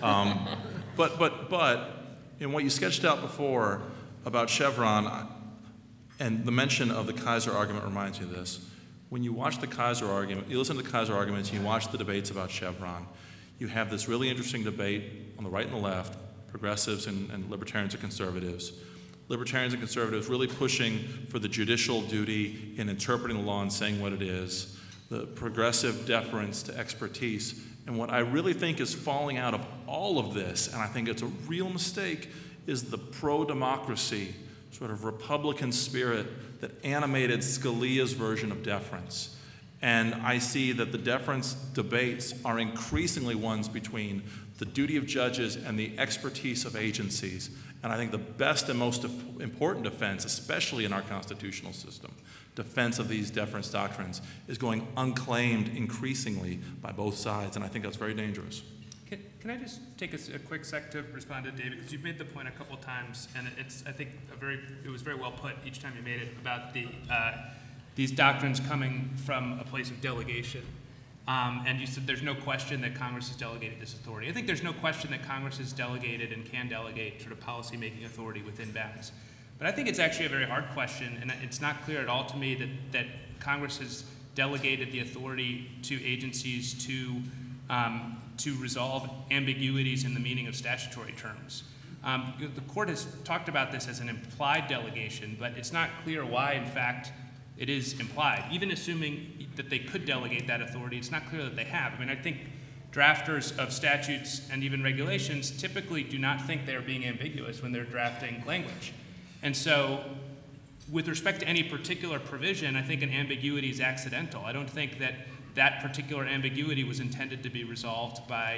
But in what you sketched out before about Chevron, and the mention of the Kaiser argument reminds me of this. When you watch the Kaiser argument, you listen to the Kaiser arguments, and you watch the debates about Chevron, you have this really interesting debate on the right and the left, progressives and libertarians and conservatives. Libertarians and conservatives really pushing for the judicial duty in interpreting the law and saying what it is, the progressive deference to expertise. And what I really think is falling out of all of this, and I think it's a real mistake, is the pro-democracy sort of Republican spirit that animated Scalia's version of deference. And I see that the deference debates are increasingly ones between the duty of judges and the expertise of agencies. And I think the best and most important defense, especially in our constitutional system, defense of these deference doctrines, is going unclaimed increasingly by both sides. And I think that's very dangerous. Can I just take a quick sec to respond to David, because you've made the point a couple times, and I think it was very well put each time you made it about these doctrines coming from a place of delegation. And you said there's no question that Congress has delegated this authority. I think there's no question that Congress has delegated and can delegate sort of policy-making authority within bounds. But I think it's actually a very hard question, and it's not clear at all to me that Congress has delegated the authority to agencies to resolve ambiguities in the meaning of statutory terms. The court has talked about this as an implied delegation, but it's not clear why, in fact, it is implied. Even assuming that they could delegate that authority, it's not clear that they have. I mean, I think drafters of statutes and even regulations typically do not think they're being ambiguous when they're drafting language. And so, with respect to any particular provision, I think an ambiguity is accidental. I don't think that that particular ambiguity was intended to be resolved by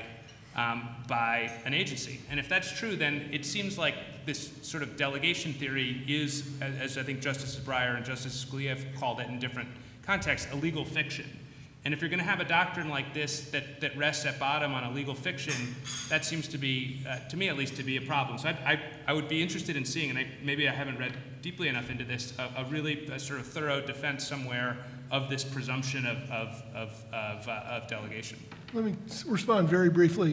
an agency. And if that's true, then it seems like this sort of delegation theory is, as I think Justice Breyer and Justice Scalia have called it in different contexts, a legal fiction. And if you're going to have a doctrine like this that rests at bottom on a legal fiction, that seems to be, to me at least, to be a problem. So I would be interested in seeing, and maybe I haven't read deeply enough into this, a really sort of thorough defense somewhere of this presumption of delegation. Let me respond very briefly.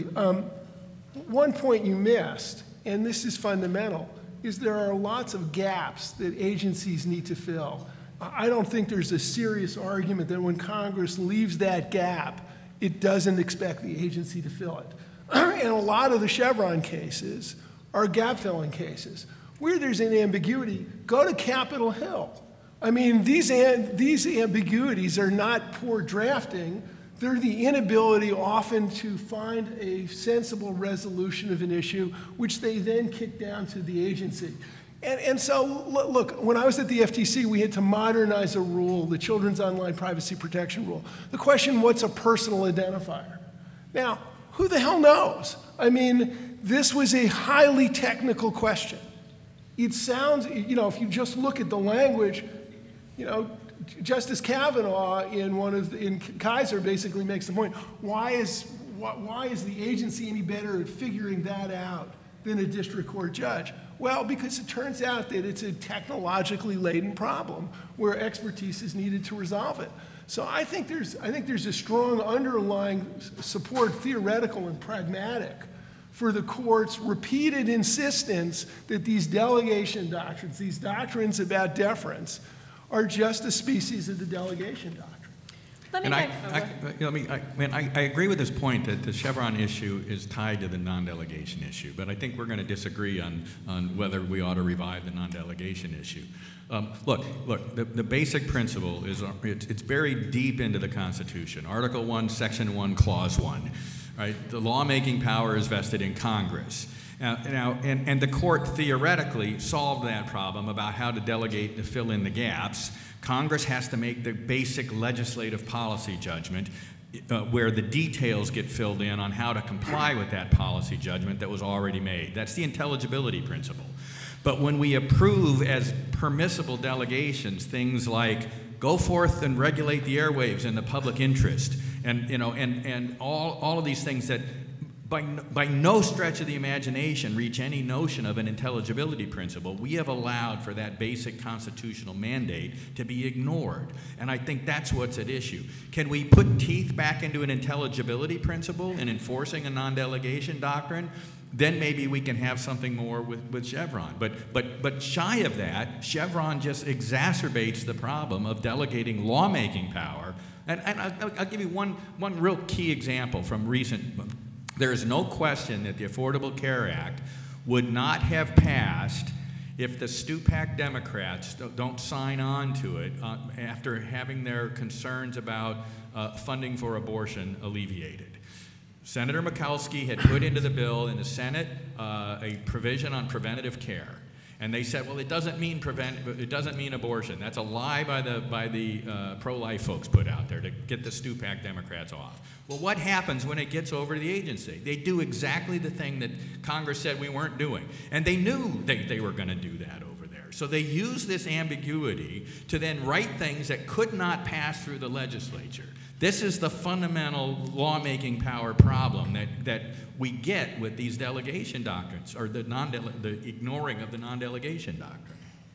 One point you missed, and this is fundamental, is there are lots of gaps that agencies need to fill. I don't think there's a serious argument that when Congress leaves that gap, it doesn't expect the agency to fill it. And a lot of the Chevron cases are gap-filling cases. Where there's an ambiguity, go to Capitol Hill. I mean, these ambiguities are not poor drafting. They're the inability often to find a sensible resolution of an issue, which they then kick down to the agency. And so, look, when I was at the FTC, we had to modernize a rule, the Children's Online Privacy Protection Rule. The question, what's a personal identifier? Now, who the hell knows? I mean, this was a highly technical question. It sounds, you know, if you just look at the language, you know, Justice Kavanaugh in Kaiser basically makes the point, why is the agency any better at figuring that out than a district court judge? Well, because it turns out that it's a technologically laden problem where expertise is needed to resolve it. So I think there's a strong underlying support, theoretical and pragmatic, for the court's repeated insistence that these delegation doctrines, these doctrines about deference, are just a species of the delegation doctrine. I agree with this point that the Chevron issue is tied to the non-delegation issue, but I think we're going to disagree on whether we ought to revive the non-delegation issue. Look, the basic principle is it's buried deep into the Constitution. Article 1, Section 1, Clause 1. Right? The lawmaking power is vested in Congress. And the court theoretically solved that problem about how to delegate to fill in the gaps. Congress has to make the basic legislative policy judgment where the details get filled in on how to comply with that policy judgment that was already made. That's the intelligibility principle. But when we approve as permissible delegations things like go forth and regulate the airwaves in the public interest, and all of these things that by no stretch of the imagination reach any notion of an intelligibility principle, we have allowed for that basic constitutional mandate to be ignored. And I think that's what's at issue. Can we put teeth back into an intelligibility principle in enforcing a non-delegation doctrine? Then maybe we can have something more with Chevron. But shy of that, Chevron just exacerbates the problem of delegating lawmaking power. And I'll give you one real key example from recent. There is no question that the Affordable Care Act would not have passed if the Stupak Democrats don't sign on to it after having their concerns about funding for abortion alleviated. Senator Mikulski had put into the bill in the Senate a provision on preventative care. And they said, well, it doesn't mean abortion. That's a lie by the pro-life folks put out there to get the Stupak Democrats off. Well, what happens when it gets over to the agency? They do exactly the thing that Congress said we weren't doing. And they knew they were going to do that over there. So they used this ambiguity to then write things that could not pass through the legislature. This is the fundamental lawmaking power problem that we get with these delegation doctrines, or the ignoring of the non-delegation doctrine.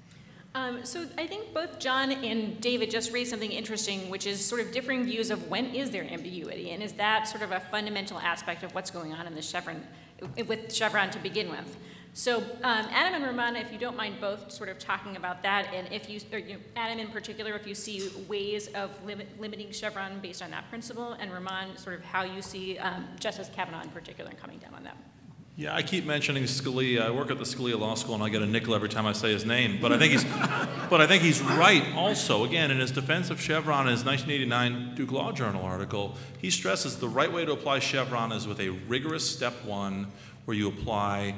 So I think both John and David just raised something interesting, which is sort of differing views of when is there ambiguity, and is that sort of a fundamental aspect of what's going on in the with Chevron to begin with. So Adam and Rumaan, if you don't mind both sort of talking about that, and if Adam in particular, if you see ways of limiting Chevron based on that principle, and Rumaan, sort of how you see Justice Kavanaugh in particular coming down on that. Yeah, I keep mentioning Scalia. I work at the Scalia Law School, and I get a nickel every time I say his name. But I think he's right. Also, again, in his defense of Chevron, in his 1989 Duke Law Journal article, he stresses the right way to apply Chevron is with a rigorous step one, where you apply,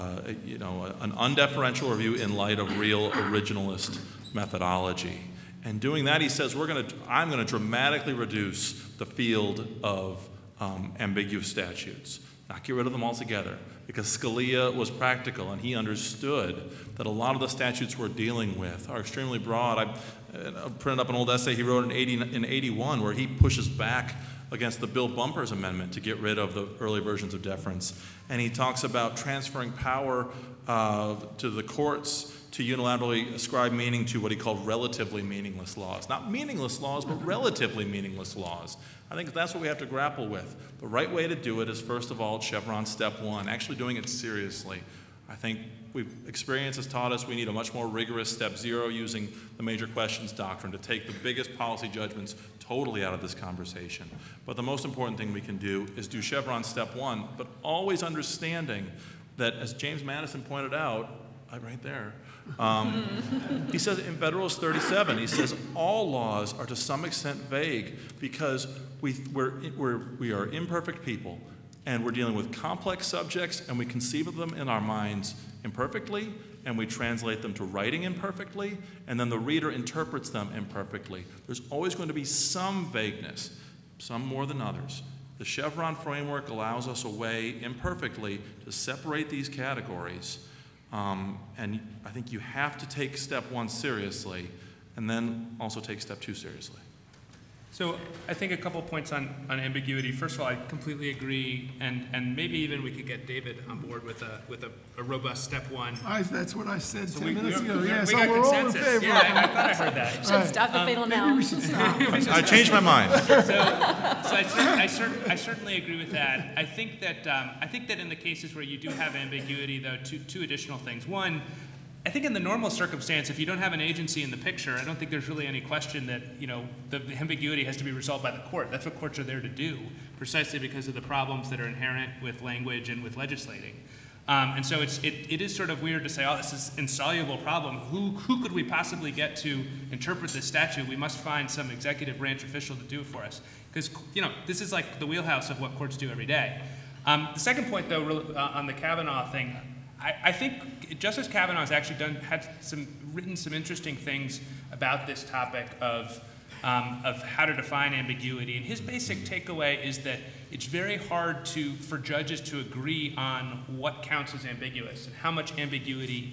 an undeferential review in light of real originalist methodology. And doing that, he says, I'm going to dramatically reduce the field of ambiguous statutes. Not get rid of them altogether, because Scalia was practical and he understood that a lot of the statutes we're dealing with are extremely broad. I printed up an old essay he wrote in 81 where he pushes back against the Bill Bumpers Amendment to get rid of the early versions of deference. And he talks about transferring power to the courts to unilaterally ascribe meaning to what he called relatively meaningless laws. Not meaningless laws, but relatively meaningless laws. I think that's what we have to grapple with. The right way to do it is, first of all, Chevron step one, actually doing it seriously. I think experience has taught us we need a much more rigorous step zero, using the major questions doctrine to take the biggest policy judgments totally out of this conversation. But the most important thing we can do is do Chevron step one, but always understanding that, as James Madison pointed out, right there, he says in Federalist 37, he says all laws are to some extent vague because we are imperfect people, and we're dealing with complex subjects, and we conceive of them in our minds imperfectly, and we translate them to writing imperfectly, and then the reader interprets them imperfectly. There's always going to be some vagueness, some more than others. The Chevron framework allows us a way, imperfectly, to separate these categories. And I think you have to take step one seriously, and then also take step two seriously. So I think a couple points on ambiguity. First of all, I completely agree, and maybe even we could get David on board with a robust step one. That's what I said So 10 minutes ago. we Yeah, got so we're all in consensus. favor. Yeah, I thought I heard that. Should stop the fatal now. Maybe we should stop. I changed my mind. So I certainly agree with that. I think that in the cases where you do have ambiguity, though, two additional things. One, I think in the normal circumstance, if you don't have an agency in the picture, I don't think there's really any question that, the ambiguity has to be resolved by the court. That's what courts are there to do, precisely because of the problems that are inherent with language and with legislating. And so it is sort of weird to say, oh, this is an insoluble problem. Who could we possibly get to interpret this statute? We must find some executive branch official to do it for us. Because, this is like the wheelhouse of what courts do every day. The second point, though, on the Kavanaugh thing, I think Justice Kavanaugh has actually written some interesting things about this topic of how to define ambiguity. And his basic takeaway is that it's very hard for judges to agree on what counts as ambiguous and how much ambiguity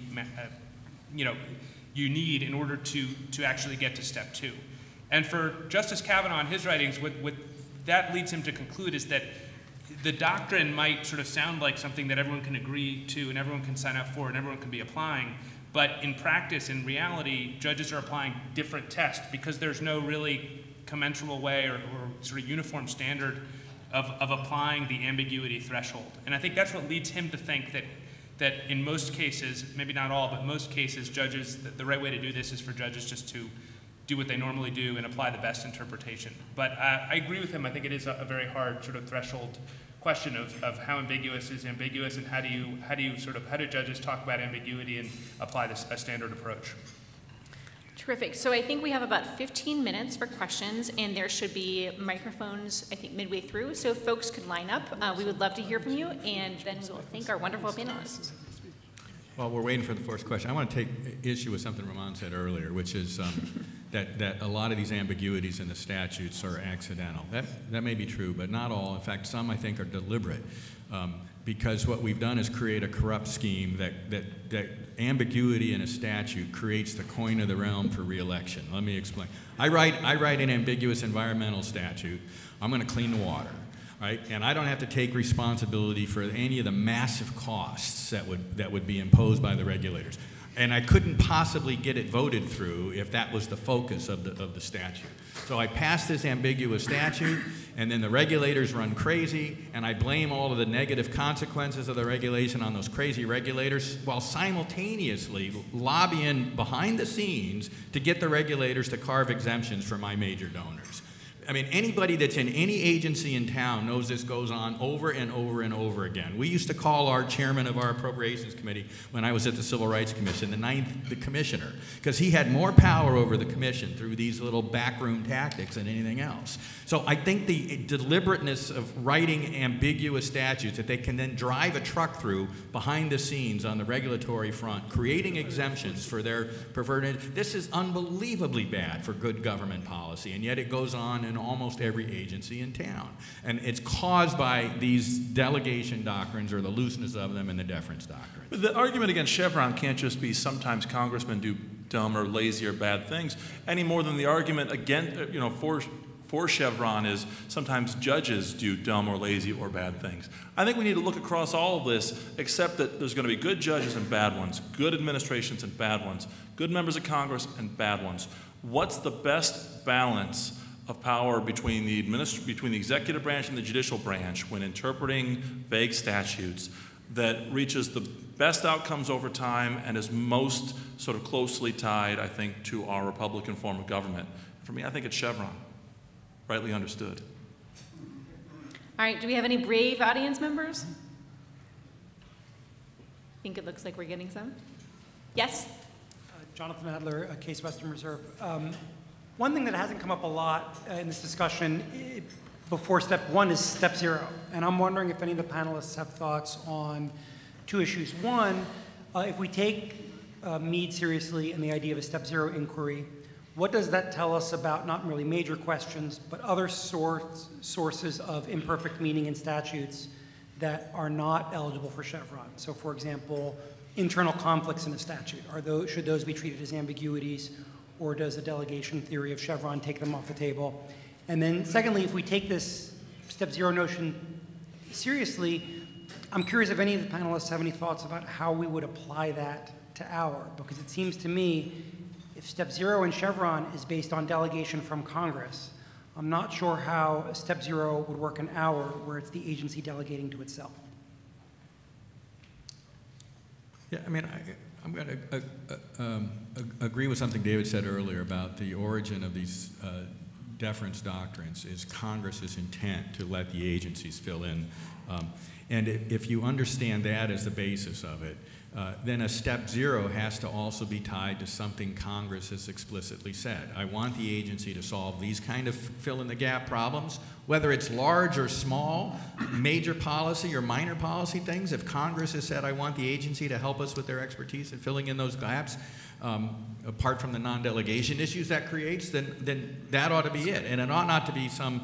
you need in order to actually get to step two. And for Justice Kavanaugh in his writings, what that leads him to conclude is that the doctrine might sort of sound like something that everyone can agree to and everyone can sign up for and everyone can be applying, but in practice, in reality, judges are applying different tests because there's no really commensurable way or sort of uniform standard of applying the ambiguity threshold. And I think that's what leads him to think that in most cases, maybe not all, but most cases, judges, the right way to do this is for judges just to do what they normally do and apply the best interpretation. But I agree with him. I think it is a very hard sort of threshold question of how ambiguous is ambiguous, and how do judges talk about ambiguity and apply a standard approach. Terrific. So I think we have about 15 minutes for questions, and there should be microphones, I think, midway through. So if folks could line up, we would love to hear from you, and then we'll thank our wonderful panelists. Well, we're waiting for the first question. I want to take issue with something Ramon said earlier, which is that a lot of these ambiguities in the statutes are accidental. That may be true, but not all. In fact, some I think are deliberate, because what we've done is create a corrupt scheme that ambiguity in a statute creates the coin of the realm for re-election. Let me explain. I write an ambiguous environmental statute. I'm going to clean the water. Right? And I don't have to take responsibility for any of the massive costs that would be imposed by the regulators. And I couldn't possibly get it voted through if that was the focus of the statute. So I passed this ambiguous statute, and then the regulators run crazy, and I blame all of the negative consequences of the regulation on those crazy regulators, while simultaneously lobbying behind the scenes to get the regulators to carve exemptions for my major donors. I mean, anybody that's in any agency in town knows this goes on over and over and over again. We used to call our chairman of our Appropriations Committee when I was at the Civil Rights Commission, the commissioner, because he had more power over the commission through these little backroom tactics than anything else. So I think the deliberateness of writing ambiguous statutes that they can then drive a truck through behind the scenes on the regulatory front, creating exemptions for their preferred, this is unbelievably bad for good government policy, and yet it goes on in almost every agency in town. And it's caused by these delegation doctrines, or the looseness of them, and the deference doctrine. But the argument against Chevron can't just be sometimes congressmen do dumb or lazy or bad things, any more than the argument against, for Chevron is sometimes judges do dumb or lazy or bad things. I think we need to look across all of this, except that there's going to be good judges and bad ones, good administrations and bad ones, good members of Congress and bad ones. What's the best balance of power between the executive branch and the judicial branch when interpreting vague statutes that reaches the best outcomes over time and is most sort of closely tied, I think, to our Republican form of government? For me, I think it's Chevron, rightly understood. All right, do we have any brave audience members? I think it looks like we're getting some. Yes? Jonathan Adler, Case Western Reserve. One thing that hasn't come up a lot in this discussion before step one is step zero. And I'm wondering if any of the panelists have thoughts on two issues. One, if we take Mead seriously and the idea of a step zero inquiry, what does that tell us about not merely major questions, but other sources of imperfect meaning in statutes that are not eligible for Chevron? So for example, internal conflicts in a statute. Should those be treated as ambiguities, or does a delegation theory of Chevron take them off the table? And then secondly, if we take this step zero notion seriously, I'm curious if any of the panelists have any thoughts about how we would apply that to our, because it seems to me if step zero in Chevron is based on delegation from Congress, I'm not sure how step zero would work in our, where it's the agency delegating to itself. Yeah, I mean, I'm going to agree with something David said earlier about the origin of these deference doctrines is Congress's intent to let the agencies fill in. And if you understand that as the basis of it, then a step zero has to also be tied to something Congress has explicitly said. I want the agency to solve these kind of fill-in-the-gap problems, whether it's large or small, major policy or minor policy things. If Congress has said, I want the agency to help us with their expertise in filling in those gaps, apart from the non-delegation issues that creates, then that ought to be it. And it ought not to be some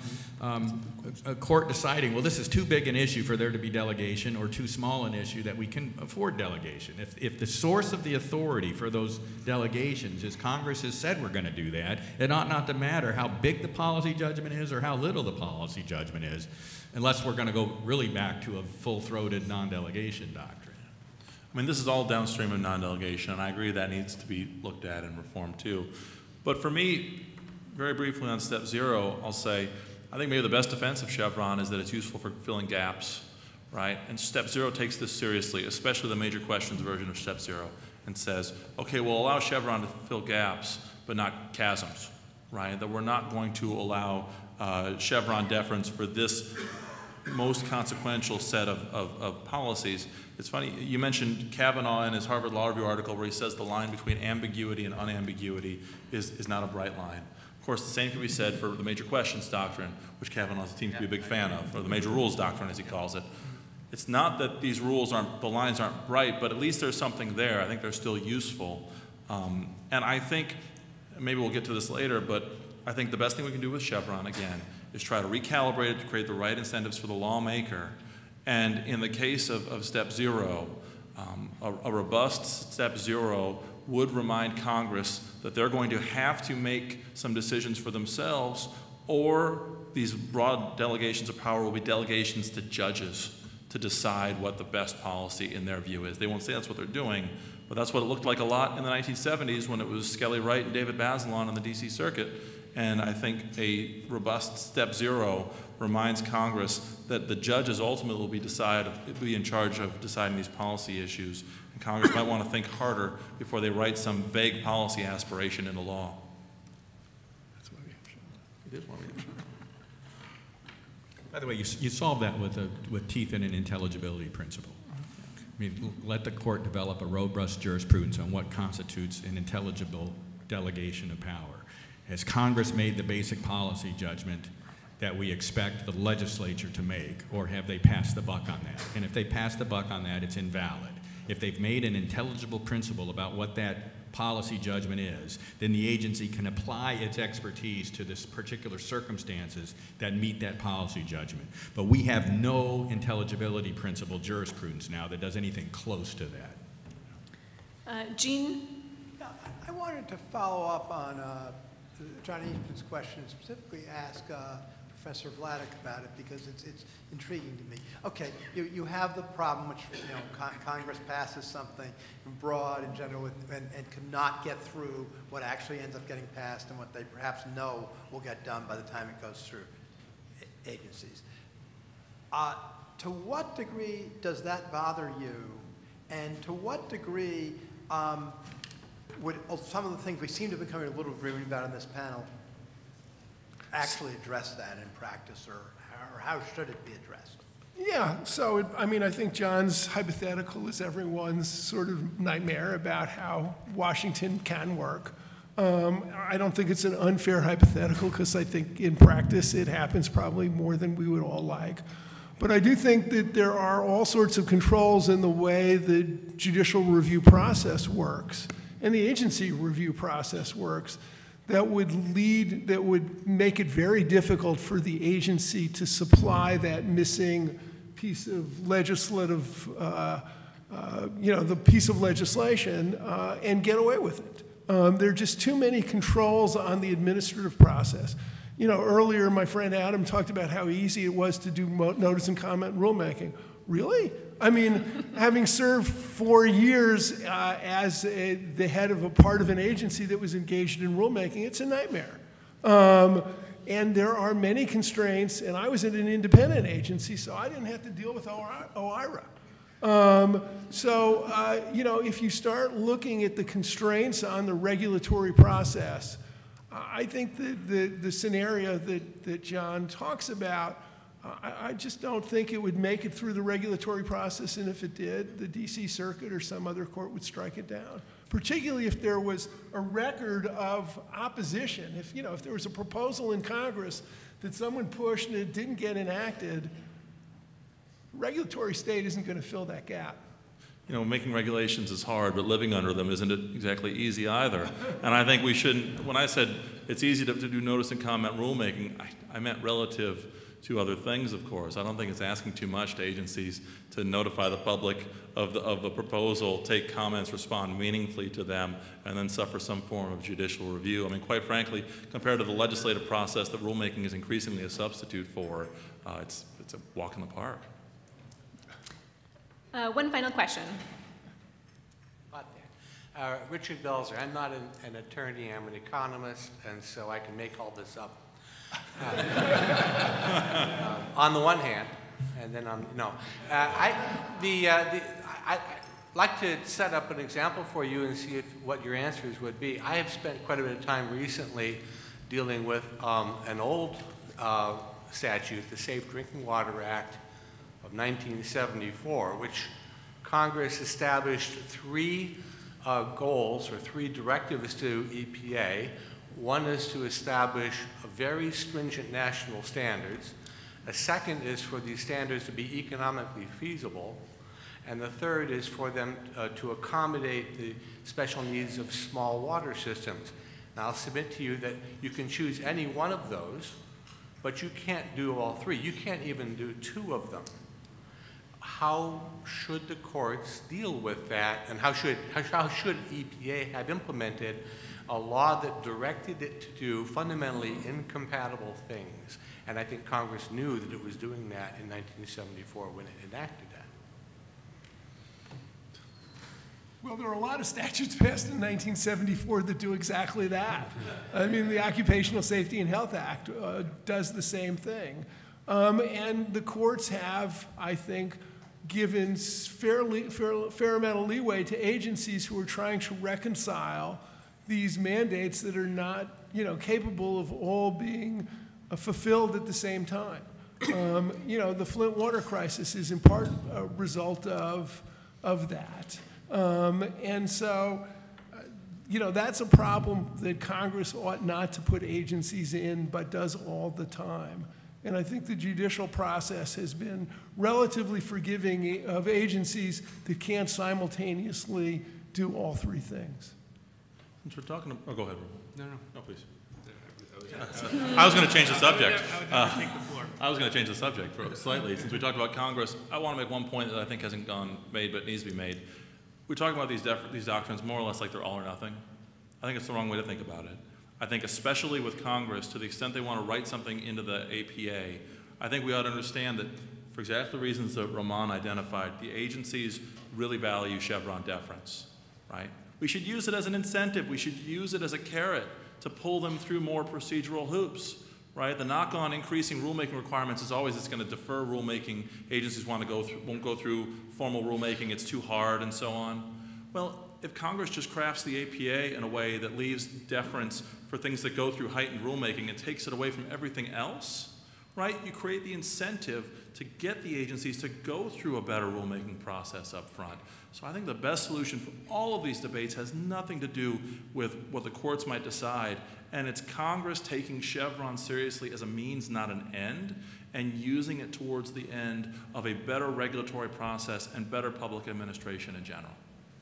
a court deciding, well, this is too big an issue for there to be delegation, or too small an issue that we can afford delegation. If the source of the authority for those delegations is Congress has said we're going to do that, it ought not to matter how big the policy judgment is or how little the policy judgment is, unless we're going to go really back to a full-throated non-delegation doctrine. I mean, this is all downstream of non-delegation, and I agree that needs to be looked at and reformed too. But for me, very briefly on step zero, I'll say, I think maybe the best defense of Chevron is that it's useful for filling gaps, right? And step zero takes this seriously, especially the major questions version of step zero, and says, okay, we'll allow Chevron to fill gaps, but not chasms, right? That we're not going to allow Chevron deference for this most consequential set of policies. It's funny, you mentioned Kavanaugh in his Harvard Law Review article where he says the line between ambiguity and unambiguity is not a bright line. Of course, the same can be said for the major questions doctrine, which Kavanaugh seems to be a big fan of, or the major rules doctrine as he calls it. It's not that these rules the lines aren't bright, but at least there's something there. I think they're still useful. And I think, maybe we'll get to this later, but I think the best thing we can do with Chevron, again, is try to recalibrate it to create the right incentives for the lawmaker. And in the case of step zero, a robust step zero would remind Congress that they're going to have to make some decisions for themselves, or these broad delegations of power will be delegations to judges to decide what the best policy in their view is. They won't say that's what they're doing, but that's what it looked like a lot in the 1970s when it was Skelly Wright and David Bazelon on the DC Circuit. And I think a robust step zero reminds Congress that the judges ultimately will be in charge of deciding these policy issues. And Congress might want to think harder before they write some vague policy aspiration into law. That's why we have Chevron. It is why we have Chevron. By the way, you solve that with teeth and an intelligibility principle. I mean, let the court develop a robust jurisprudence on what constitutes an intelligible delegation of power. Has Congress made the basic policy judgment that we expect the legislature to make, or have they passed the buck on that? And if they pass the buck on that, it's invalid. If they've made an intelligible principle about what that policy judgment is, then the agency can apply its expertise to this particular circumstances that meet that policy judgment. But we have no intelligibility principle jurisprudence now that does anything close to that. Gene? I wanted to follow up on John Eastman's question and specifically ask Professor Vladeck about it because it's intriguing to me. Okay, you have the problem which Congress passes something broad and general and cannot get through what actually ends up getting passed and what they perhaps know will get done by the time it goes through agencies. To what degree does that bother you, and to what degree would some of the things we seem to be coming to a little agreement about in this panel actually address that in practice, or how should it be addressed? Yeah, so I mean, I think John's hypothetical is everyone's sort of nightmare about how Washington can work. I don't think it's an unfair hypothetical because I think in practice it happens probably more than we would all like. But I do think that there are all sorts of controls in the way the judicial review process works and the agency review process works that would make it very difficult for the agency to supply that missing piece of legislative, the piece of legislation and get away with it. There are just too many controls on the administrative process. Earlier my friend Adam talked about how easy it was to do notice and comment rulemaking. Really? I mean, having served 4 years as the head of a part of an agency that was engaged in rulemaking, it's a nightmare. And there are many constraints, and I was in an independent agency, so I didn't have to deal with OIRA. If you start looking at the constraints on the regulatory process, I think the scenario that John talks about, I just don't think it would make it through the regulatory process, and if it did, the DC Circuit or some other court would strike it down, particularly if there was a record of opposition. If there was a proposal in Congress that someone pushed and it didn't get enacted, regulatory state isn't going to fill that gap. Making regulations is hard, but living under them isn't exactly easy either. And I think we shouldn't, when I said it's easy to do notice and comment rulemaking, I meant relative to other things, of course. I don't think it's asking too much to agencies to notify the public of the proposal, take comments, respond meaningfully to them, and then suffer some form of judicial review. I mean, quite frankly, compared to the legislative process that rulemaking is increasingly a substitute for, it's a walk in the park. One final question. Richard Belzer. I'm not an attorney, I'm an economist, and so I can make all this up. On the one hand, and then I'd like to set up an example for you and see what your answers would be. I have spent quite a bit of time recently dealing with an old statute, the Safe Drinking Water Act of 1974, which Congress established 3 goals or 3 directives to EPA. One is to establish very stringent national standards. A second is for these standards to be economically feasible. And the third is for them to accommodate the special needs of small water systems. Now, I'll submit to you that you can choose any one of those, but you can't do all 3. You can't even do 2 of them. How should the courts deal with that, and how should EPA have implemented a law that directed it to do fundamentally incompatible things? And I think Congress knew that it was doing that in 1974 when it enacted that. Well, there are a lot of statutes passed in 1974 that do exactly that. I mean, the Occupational Safety and Health Act does the same thing. And the courts have, I think, given fair amount of leeway to agencies who are trying to reconcile these mandates that are not, capable of all being fulfilled at the same time. You know, the Flint water crisis is in part a result of that. And so, you know, that's a problem that Congress ought not to put agencies in, but does all the time. And I think the judicial process has been relatively forgiving of agencies that can't simultaneously do all three things. Since we're talking, oh, go ahead. No, please. I was going to change the subject. Take the floor. I was going to change the subject slightly. Since we talked about Congress, I want to make one point that I think hasn't gone made but needs to be made. We're talking about these doctrines more or less like they're all or nothing. I think it's the wrong way to think about it. I think especially with Congress, to the extent they want to write something into the APA, I think we ought to understand that for exactly the reasons that Roman identified, the agencies really value Chevron deference, right? We should use it as an incentive. We should use it as a carrot to pull them through more procedural hoops, right? The knock on increasing rulemaking requirements is always it's going to defer rulemaking. Agencies won't go through formal rulemaking. It's too hard and so on. Well, if Congress just crafts the APA in a way that leaves deference for things that go through heightened rulemaking and takes it away from everything else, right? You create the incentive to get the agencies to go through a better rulemaking process up front. So I think the best solution for all of these debates has nothing to do with what the courts might decide, and it's Congress taking Chevron seriously as a means, not an end, and using it towards the end of a better regulatory process and better public administration in general.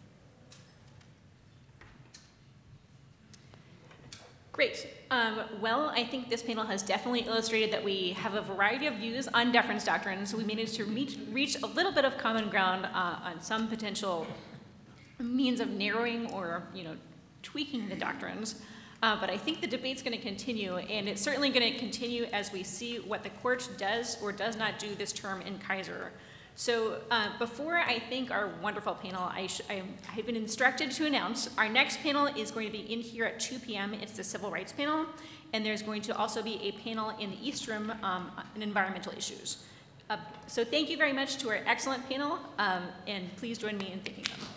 Great. Well, I think this panel has definitely illustrated that we have a variety of views on deference doctrines. So we managed to reach a little bit of common ground on some potential means of narrowing or, tweaking the doctrines. But I think the debate's going to continue, and it's certainly going to continue as we see what the court does or does not do this term in Kaiser. So before I thank our wonderful panel, I've been instructed to announce our next panel is going to be in here at 2 p.m. It's the Civil Rights panel, and there's going to also be a panel in the East Room on environmental issues. So thank you very much to our excellent panel, and please join me in thanking them.